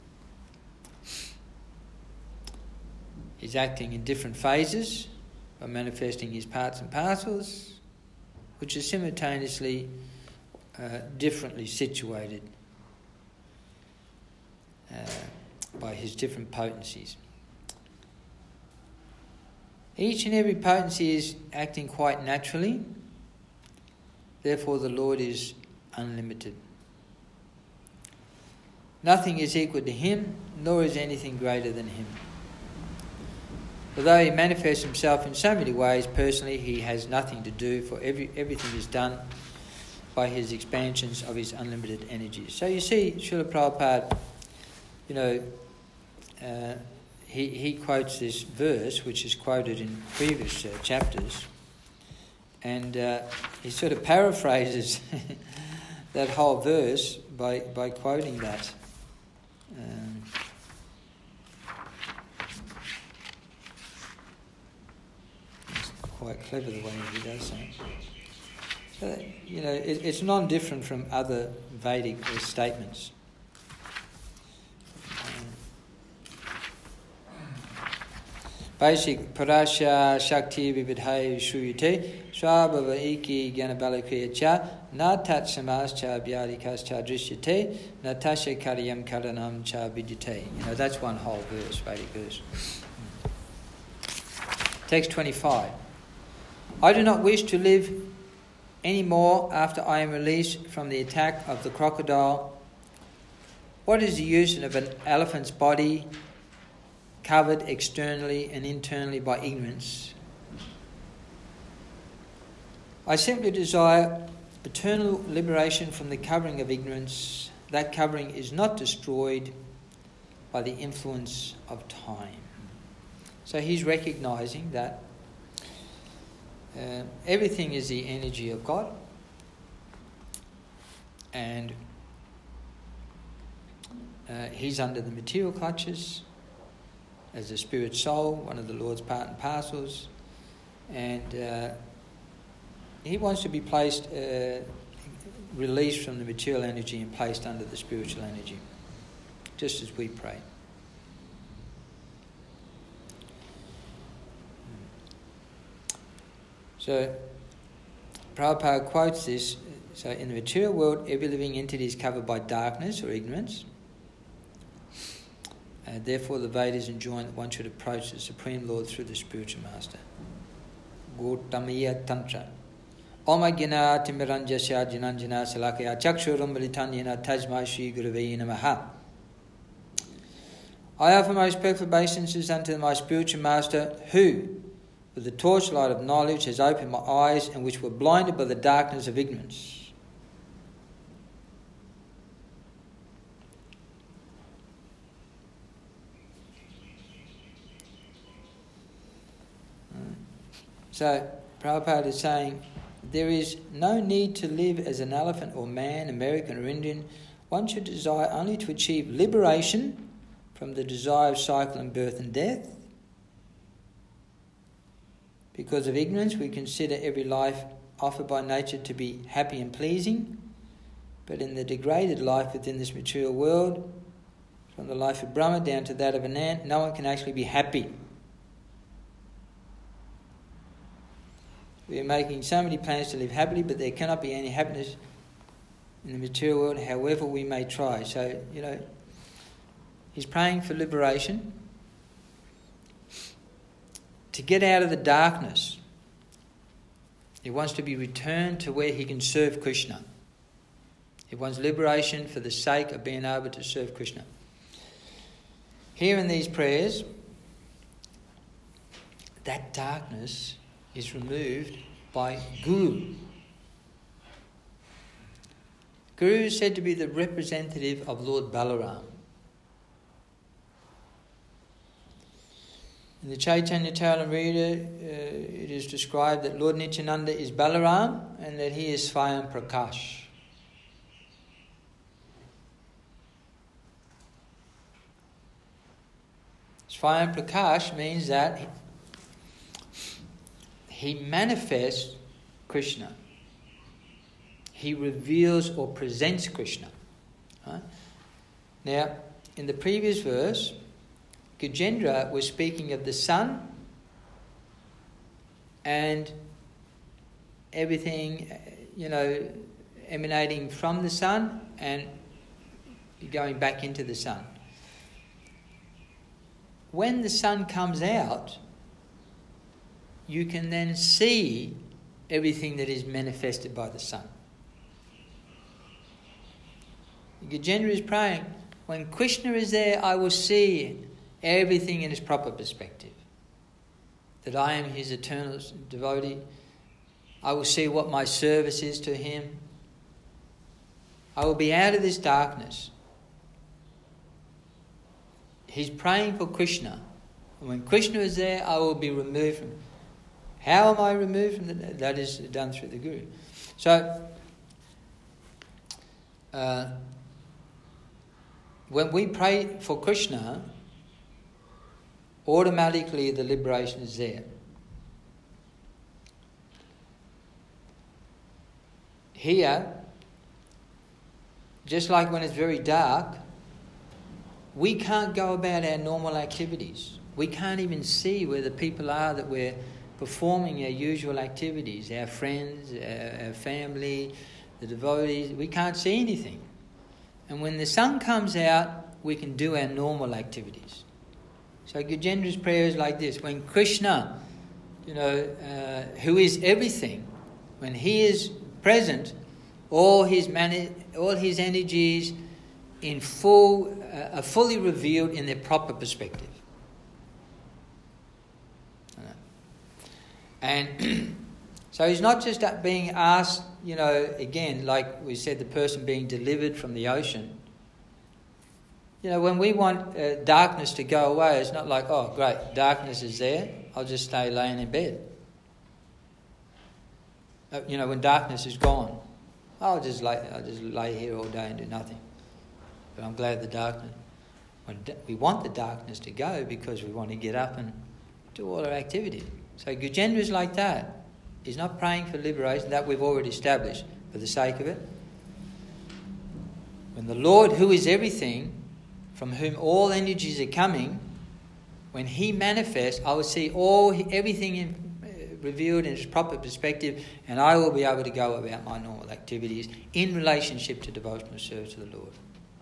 He's acting in different phases by manifesting his parts and parcels, which are simultaneously differently situated by his different potencies. Each and every potency is acting quite naturally. Therefore, the Lord is unlimited. Nothing is equal to him, nor is anything greater than him. Although he manifests himself in so many ways, personally he has nothing to do, for everything is done by his expansions of his unlimited energies. So you see, Srila Prabhupada, he quotes this verse, which is quoted in previous chapters, and he sort of paraphrases that whole verse by quoting that. It's quite clever the way he does that. So, it's non-different from other Vedic statements. Basic Parasya Shakti Vividhai Shuyate Swabhava Iki Gyanabalakriya Cha Natat Samas Cha Vyadikas Cha Drishyate Natasha Karyam Karanam Cha Vidyate. That's one whole verse, Vedic verse. Text 25. I do not wish to live any more after I am released from the attack of the crocodile. What is the use of an elephant's body covered externally and internally by ignorance? I simply desire eternal liberation from the covering of ignorance. That covering is not destroyed by the influence of time. So he's recognizing that everything is the energy of God, and he's under the material clutches as a spirit soul, one of the Lord's part and parcels, and he wants to be placed, released from the material energy and placed under the spiritual energy, just as we pray. So Prabhupada quotes this. So in the material world, every living entity is covered by darkness or ignorance. And therefore the Vedas enjoin that one should approach the Supreme Lord through the spiritual master. Gautamiya Tantra. Oma Gina Timiranjasya Jinanjana Salakaya Chakshuram Militanyana Tajma Shri Gurave Namaha. I offer my respectful obeisances unto my spiritual master, who, with the torchlight of knowledge, has opened my eyes and which were blinded by the darkness of ignorance. So, Prabhupada is saying, there is no need to live as an elephant or man, American or Indian. One should desire only to achieve liberation from the desire of cycle and birth and death. Because of ignorance, we consider every life offered by nature to be happy and pleasing. But in the degraded life within this material world, from the life of Brahma down to that of an ant, no one can actually be happy. We are making so many plans to live happily, but there cannot be any happiness in the material world, however we may try. So, he's praying for liberation, to get out of the darkness. He wants to be returned to where he can serve Krishna. He wants liberation for the sake of being able to serve Krishna. Here in these prayers, that darkness is removed by Guru. Guru is said to be the representative of Lord Balaram. In the Chaitanya Charitamrita, it is described that Lord Nityananda is Balaram and that he is Swayam Prakash. Swayam Prakash means that he manifests Krishna. He reveals or presents Krishna. Right? Now, in the previous verse, Gajendra was speaking of the sun and everything, emanating from the sun and going back into the sun. When the sun comes out, you can then see everything that is manifested by the sun. Gajendra is praying, when Krishna is there, I will see everything in its proper perspective. That I am his eternal devotee. I will see what my service is to him. I will be out of this darkness. He's praying for Krishna. And when Krishna is there, I will be removed from. How am I removed from that? That is done through the Guru. So, when we pray for Krishna, automatically the liberation is there. Here, just like when it's very dark, we can't go about our normal activities. We can't even see where the people are that we're performing our usual activities, our friends, our family, the devotees. We can't see anything. And when the sun comes out, we can do our normal activities. So Gajendra's prayer is like this. When Krishna, who is everything, when he is present, all his energies are fully revealed in their proper perspective. And so he's not just being asked, again, like we said, the person being delivered from the ocean. When we want darkness to go away, it's not like, oh, great, darkness is there, I'll just stay laying in bed. When darkness is gone, I'll just lay here all day and do nothing. But I'm glad the darkness. We want the darkness to go because we want to get up and do all our activities. So Gajendra is like that. He's not praying for liberation, that we've already established for the sake of it. When the Lord, who is everything, from whom all energies are coming, when he manifests, I will see everything revealed in its proper perspective, and I will be able to go about my normal activities in relationship to devotional service to the Lord.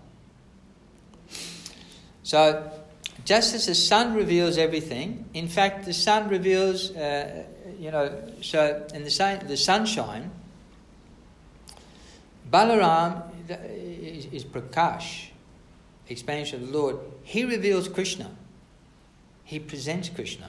So, just as the sun reveals everything, in fact, the sun reveals, so in the sunshine, Balaram is Prakash, expansion of the Lord. He reveals Krishna. He presents Krishna.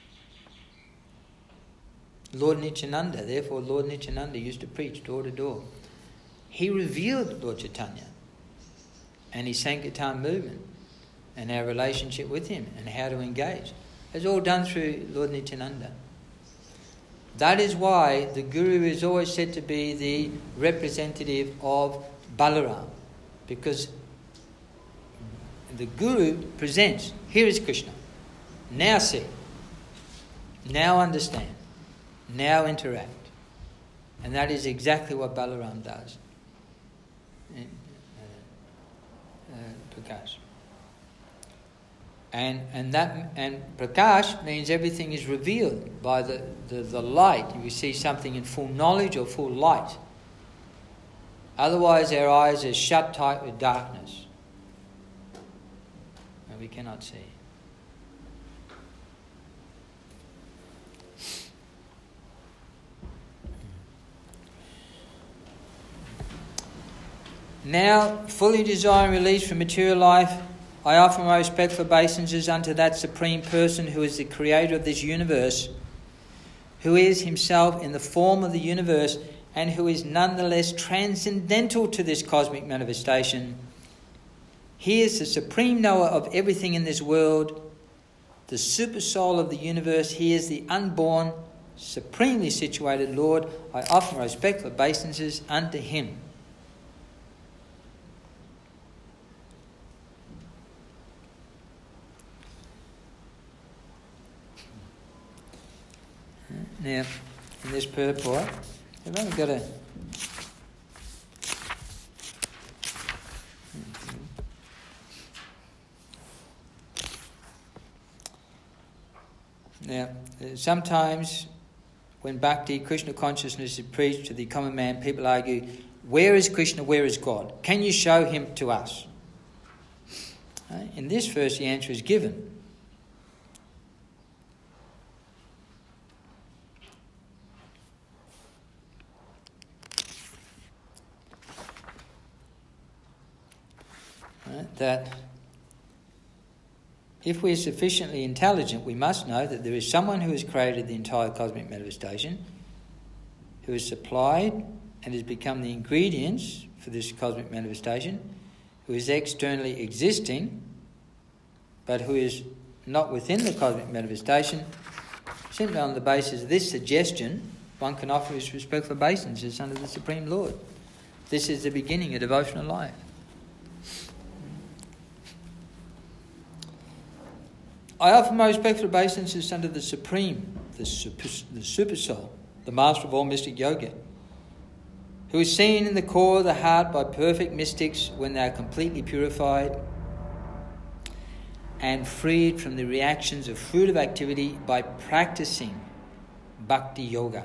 Lord Nityananda, therefore Lord Nityananda used to preach door to door. He revealed Lord Chaitanya and his Sankirtan movement and our relationship with him and how to engage. It's all done through Lord Nityananda. That is why the Guru is always said to be the representative of Balaram, because the Guru presents, here is Krishna. Now see, now understand, now interact. And that is exactly what Balaram does. Prakash. And Prakash means everything is revealed by the light. You see something in full knowledge or full light. Otherwise our eyes are shut tight with darkness. And we cannot see. Now, fully desiring release from material life, I offer my respectful obeisances unto that Supreme Person who is the creator of this universe, who is himself in the form of the universe, and who is nonetheless transcendental to this cosmic manifestation. He is the supreme knower of everything in this world, the super soul of the universe. He is the unborn, supremely situated Lord. I offer my respectful obeisances unto him. Now, in this purport, I've only got a... Now, sometimes when Bhakti, Krishna consciousness is preached to the common man, people argue, where is Krishna, where is God? Can you show him to us? In this verse, the answer is given. That if we are sufficiently intelligent, we must know that there is someone who has created the entire cosmic manifestation, who has supplied and has become the ingredients for this cosmic manifestation, who is externally existing, but who is not within the cosmic manifestation. Simply on the basis of this suggestion, one can offer his respectful obeisances unto the Supreme Lord. This is the beginning of devotional life. I offer my respectful obeisances unto the Supreme, the Super Soul, the Master of all mystic yoga, who is seen in the core of the heart by perfect mystics when they are completely purified and freed from the reactions of fruitive activity by practicing bhakti yoga.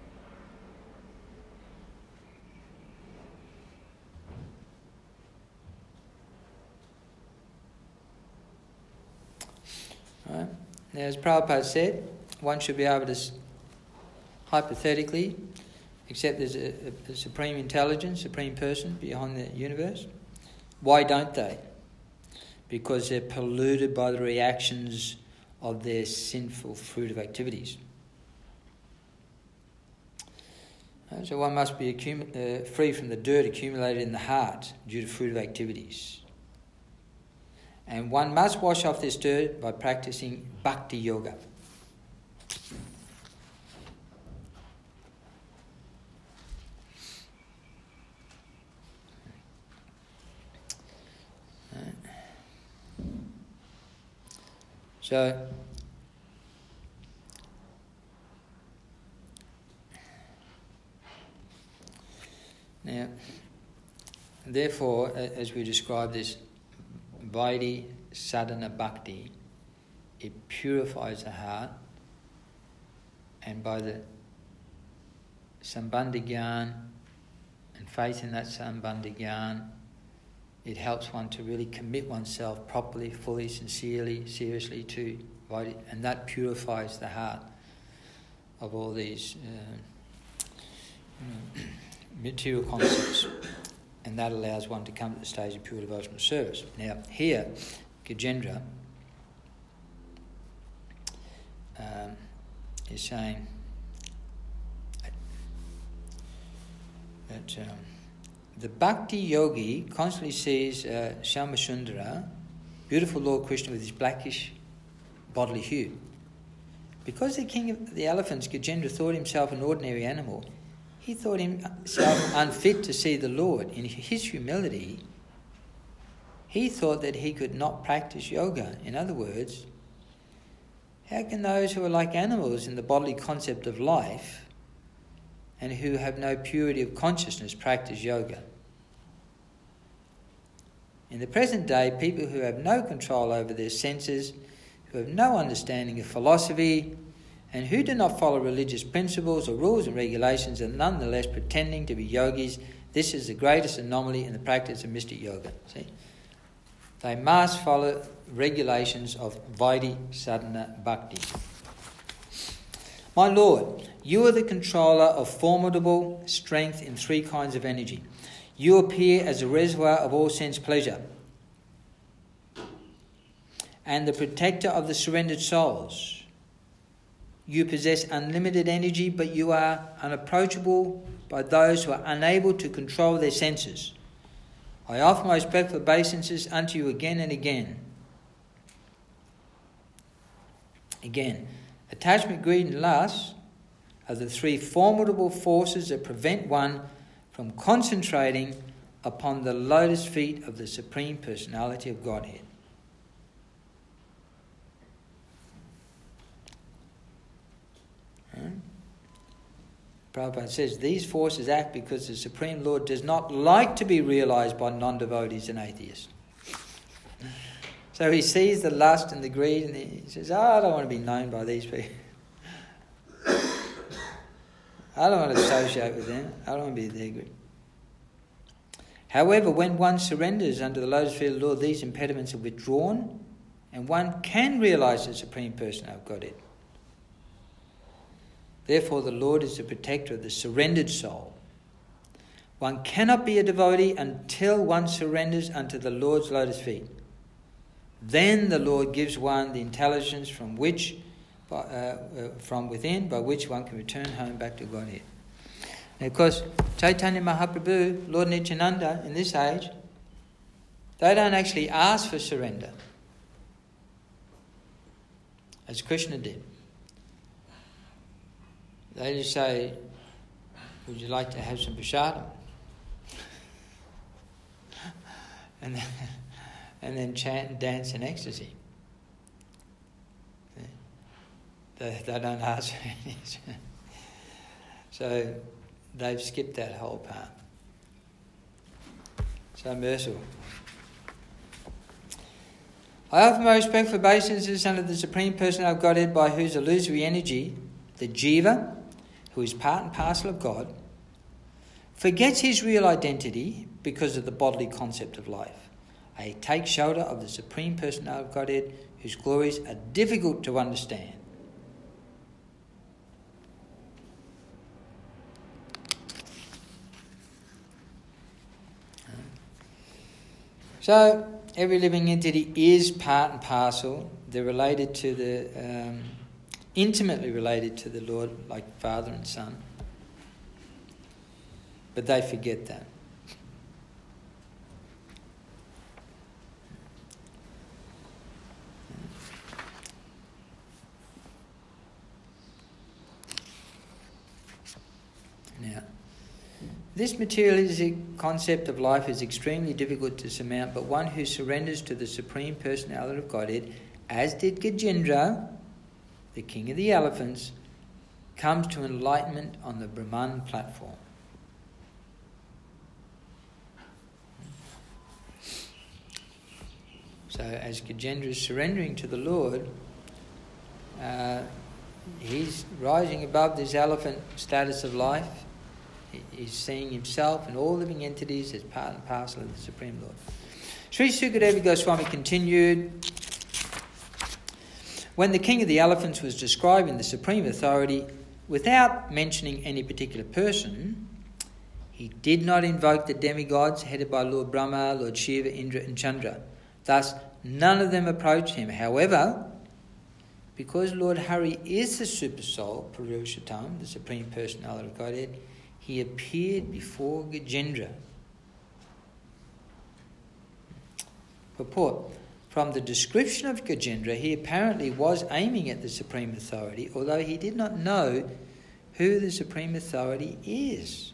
Right. Now, as Prabhupada said, one should be able to hypothetically accept there's a supreme intelligence, supreme person beyond the universe. Why don't they? Because they're polluted by the reactions of their sinful fruitive activities. So one must be free from the dirt accumulated in the heart due to fruitive activities. And one must wash off this dirt by practicing bhakti yoga. So, now, therefore, as we describe this, Vaidhi sadhana bhakti, it purifies the heart, and by the sambandha gyan and faith in that sambandha gyan, it helps one to really commit oneself properly, fully, sincerely, seriously to Vaidhi, and that purifies the heart of all these material concepts. And that allows one to come to the stage of pure devotional service. Now, here, Gajendra is saying that the bhakti yogi constantly sees Shyamasundara, beautiful Lord Krishna with his blackish bodily hue. Because the king of the elephants, Gajendra, thought himself an ordinary animal, he thought himself unfit to see the Lord. In his humility, he thought that he could not practice yoga. In other words, how can those who are like animals in the bodily concept of life and who have no purity of consciousness practice yoga? In the present day, people who have no control over their senses, who have no understanding of philosophy, and who do not follow religious principles or rules and regulations are nonetheless pretending to be yogis, this is the greatest anomaly in the practice of mystic yoga. See? They must follow regulations of Vaidhi sadhana bhakti. My Lord, you are the controller of formidable strength in three kinds of energy. You appear as a reservoir of all sense pleasure and the protector of the surrendered souls. You possess unlimited energy, but you are unapproachable by those who are unable to control their senses. I offer my respectful obeisances unto you again and again. Again, attachment, greed and lust are the three formidable forces that prevent one from concentrating upon the lotus feet of the Supreme Personality of Godhead. Prabhupada says these forces act because the Supreme Lord does not like to be realised by non-devotees and atheists. So he sees the lust and the greed and he says, I don't want to be known by these people. I don't want to associate with them. I don't want to be their group. However, when one surrenders under the lotus feet of the Lord, these impediments are withdrawn and one can realise the Supreme Person of Godhead. Therefore, the Lord is the protector of the surrendered soul. One cannot be a devotee until one surrenders unto the Lord's lotus feet. Then the Lord gives one the intelligence from within, by which one can return home back to Godhead. Now, of course, Chaitanya Mahaprabhu, Lord Nityananda, in this age, they don't actually ask for surrender, as Krishna did. They just say, would you like to have some prasadam? and then chant and dance in ecstasy. They don't ask for any. So they've skipped that whole part. So merciful. I offer my respect for obeisances under the Supreme Personality of Godhead, by whose illusory energy, the Jiva, who is part and parcel of God, forgets his real identity because of the bodily concept of life. I take shelter of the Supreme Personality of Godhead, whose glories are difficult to understand. So, every living entity is part and parcel. They're related to the, intimately related to the Lord, like Father and Son. But they forget that. Now, this materialistic concept of life is extremely difficult to surmount, but one who surrenders to the Supreme Personality of Godhead, as did Gajendra, the king of the elephants, comes to enlightenment on the Brahman platform. So as Gajendra is surrendering to the Lord, he's rising above this elephant status of life. He's seeing himself and all living entities as part and parcel of the Supreme Lord. Sri Sukadeva Goswami continued, when the king of the elephants was describing the supreme authority, without mentioning any particular person, he did not invoke the demigods headed by Lord Brahma, Lord Shiva, Indra and Chandra. Thus, none of them approached him. However, because Lord Hari is the super soul, Purushottam, the Supreme Personality of Godhead, he appeared before Gajendra. Purport. From the description of Gajendra, he apparently was aiming at the Supreme Authority, although he did not know who the Supreme Authority is.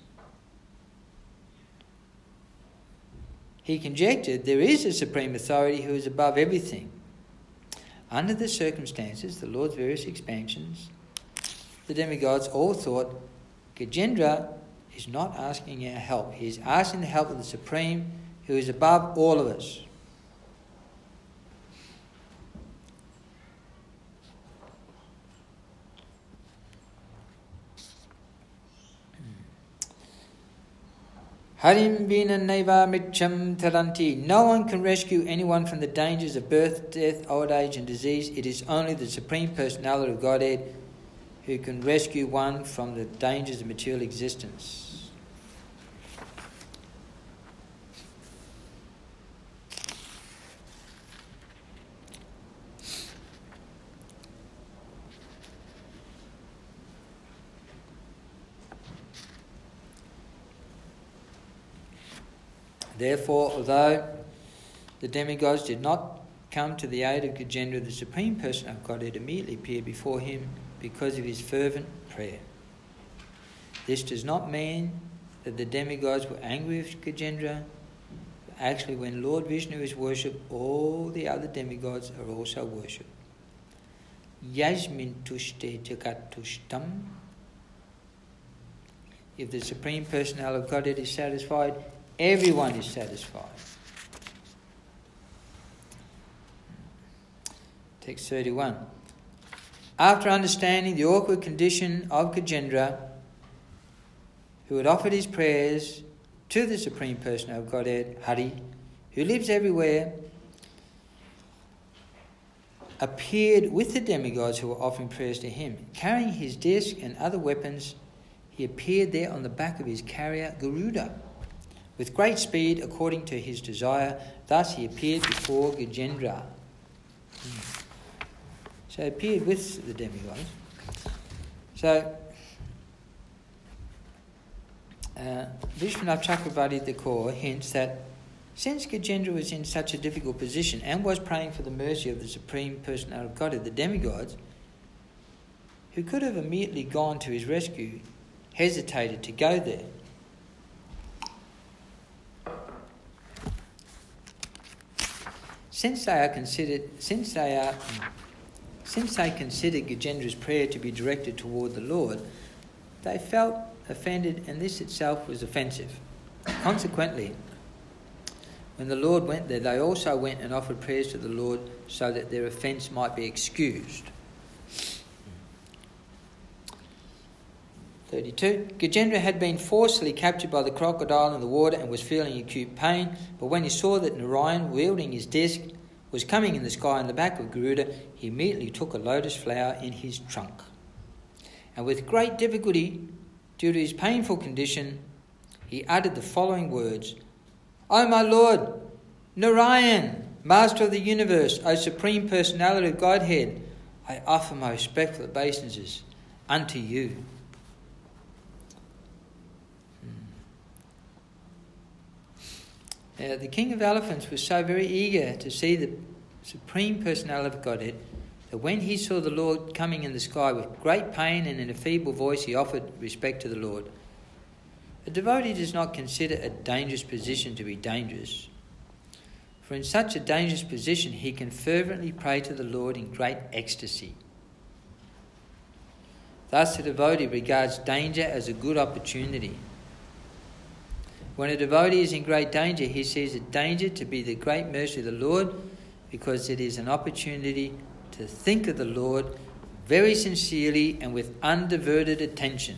He conjectured there is a Supreme Authority who is above everything. Under the circumstances, the Lord's various expansions, the demigods all thought, Gajendra is not asking our help. He is asking the help of the Supreme, who is above all of us. Harim bina neva mitcham taranti. No one can rescue anyone from the dangers of birth, death, old age and disease. It is only the Supreme Personality of Godhead who can rescue one from the dangers of material existence. Therefore, although the demigods did not come to the aid of Gajendra, the Supreme Person of Godhead immediately appeared before him because of his fervent prayer. This does not mean that the demigods were angry with Gajendra. Actually, when Lord Vishnu is worshipped, all the other demigods are also worshipped. Yasmin tushte jakatushtam. If the Supreme Personality of Godhead is satisfied, everyone is satisfied. Text 31. After understanding the awkward condition of Gajendra, who had offered his prayers to the Supreme Personality of Godhead, Hari, who lives everywhere, appeared with the demigods who were offering prayers to him. Carrying his disc and other weapons, he appeared there on the back of his carrier, Garuda, with great speed according to his desire. Thus he appeared before Gajendra. So he appeared with the demigods. So Vishwanath Chakravarti Thakur hints that since Gajendra was in such a difficult position and was praying for the mercy of the Supreme Personality of Godhead, the demigods, who could have immediately gone to his rescue, hesitated to go there. Since they considered Gajendra's prayer to be directed toward the Lord, they felt offended, and this itself was offensive. Consequently, when the Lord went there, they also went and offered prayers to the Lord so that their offence might be excused. 32. Gajendra had been forcibly captured by the crocodile in the water and was feeling acute pain, but when he saw that Narayan, wielding his disc, was coming in the sky on the back of Garuda, he immediately took a lotus flower in his trunk. And with great difficulty, due to his painful condition, he uttered the following words: "O my Lord, Narayan, Master of the Universe, O Supreme Personality of Godhead, I offer my respectful obeisances unto you." Now, the King of Elephants was so very eager to see the Supreme Personality of Godhead that when he saw the Lord coming in the sky with great pain and in a feeble voice, he offered respect to the Lord. A devotee does not consider a dangerous position to be dangerous, for in such a dangerous position he can fervently pray to the Lord in great ecstasy. Thus, the devotee regards danger as a good opportunity. When a devotee is in great danger, he sees a danger to be the great mercy of the Lord, because it is an opportunity to think of the Lord very sincerely and with undiverted attention.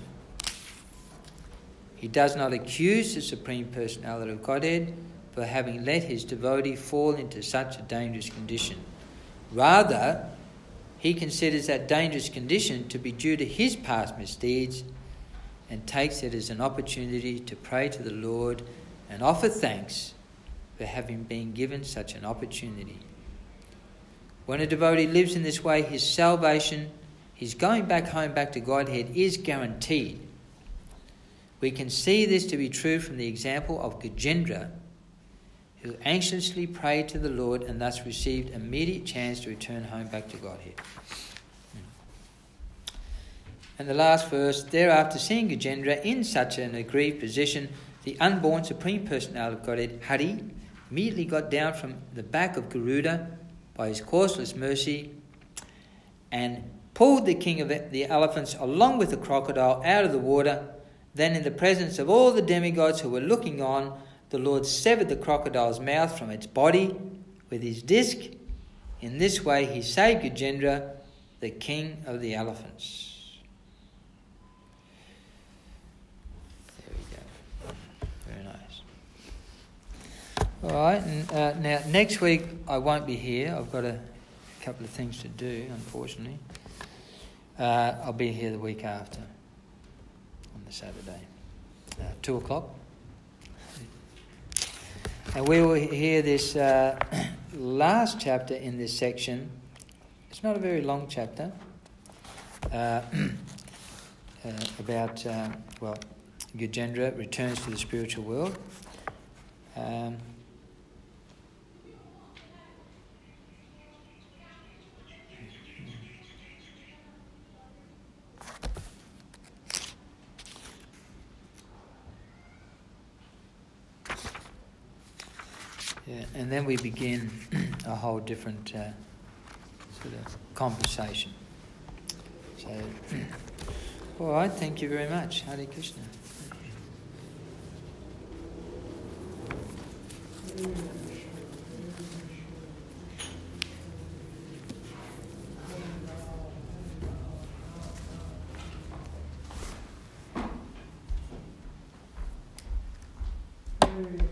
He does not accuse the Supreme Personality of Godhead for having let his devotee fall into such a dangerous condition. Rather, he considers that dangerous condition to be due to his past misdeeds and takes it as an opportunity to pray to the Lord and offer thanks for having been given such an opportunity. When a devotee lives in this way, his salvation, his going back home, back to Godhead, is guaranteed. We can see this to be true from the example of Gajendra, who anxiously prayed to the Lord and thus received immediate chance to return home back to Godhead. And the last verse: thereafter, seeing Gajendra in such an aggrieved position, the unborn Supreme Personality of Godhead, Hari, immediately got down from the back of Garuda by his causeless mercy and pulled the king of the elephants along with the crocodile out of the water. Then, in the presence of all the demigods who were looking on, the Lord severed the crocodile's mouth from its body with his disc. In this way he saved Gajendra, the king of the elephants. All right, and now next week I won't be here. I've got a couple of things to do, unfortunately. I'll be here the week after, on the Saturday, 2 o'clock. And we will hear this last chapter in this section. It's not a very long chapter, about, Gajendra returns to the spiritual world. Yeah, and then we begin a whole different sort of conversation. So, all right, thank you very much. Hare Krishna. Hare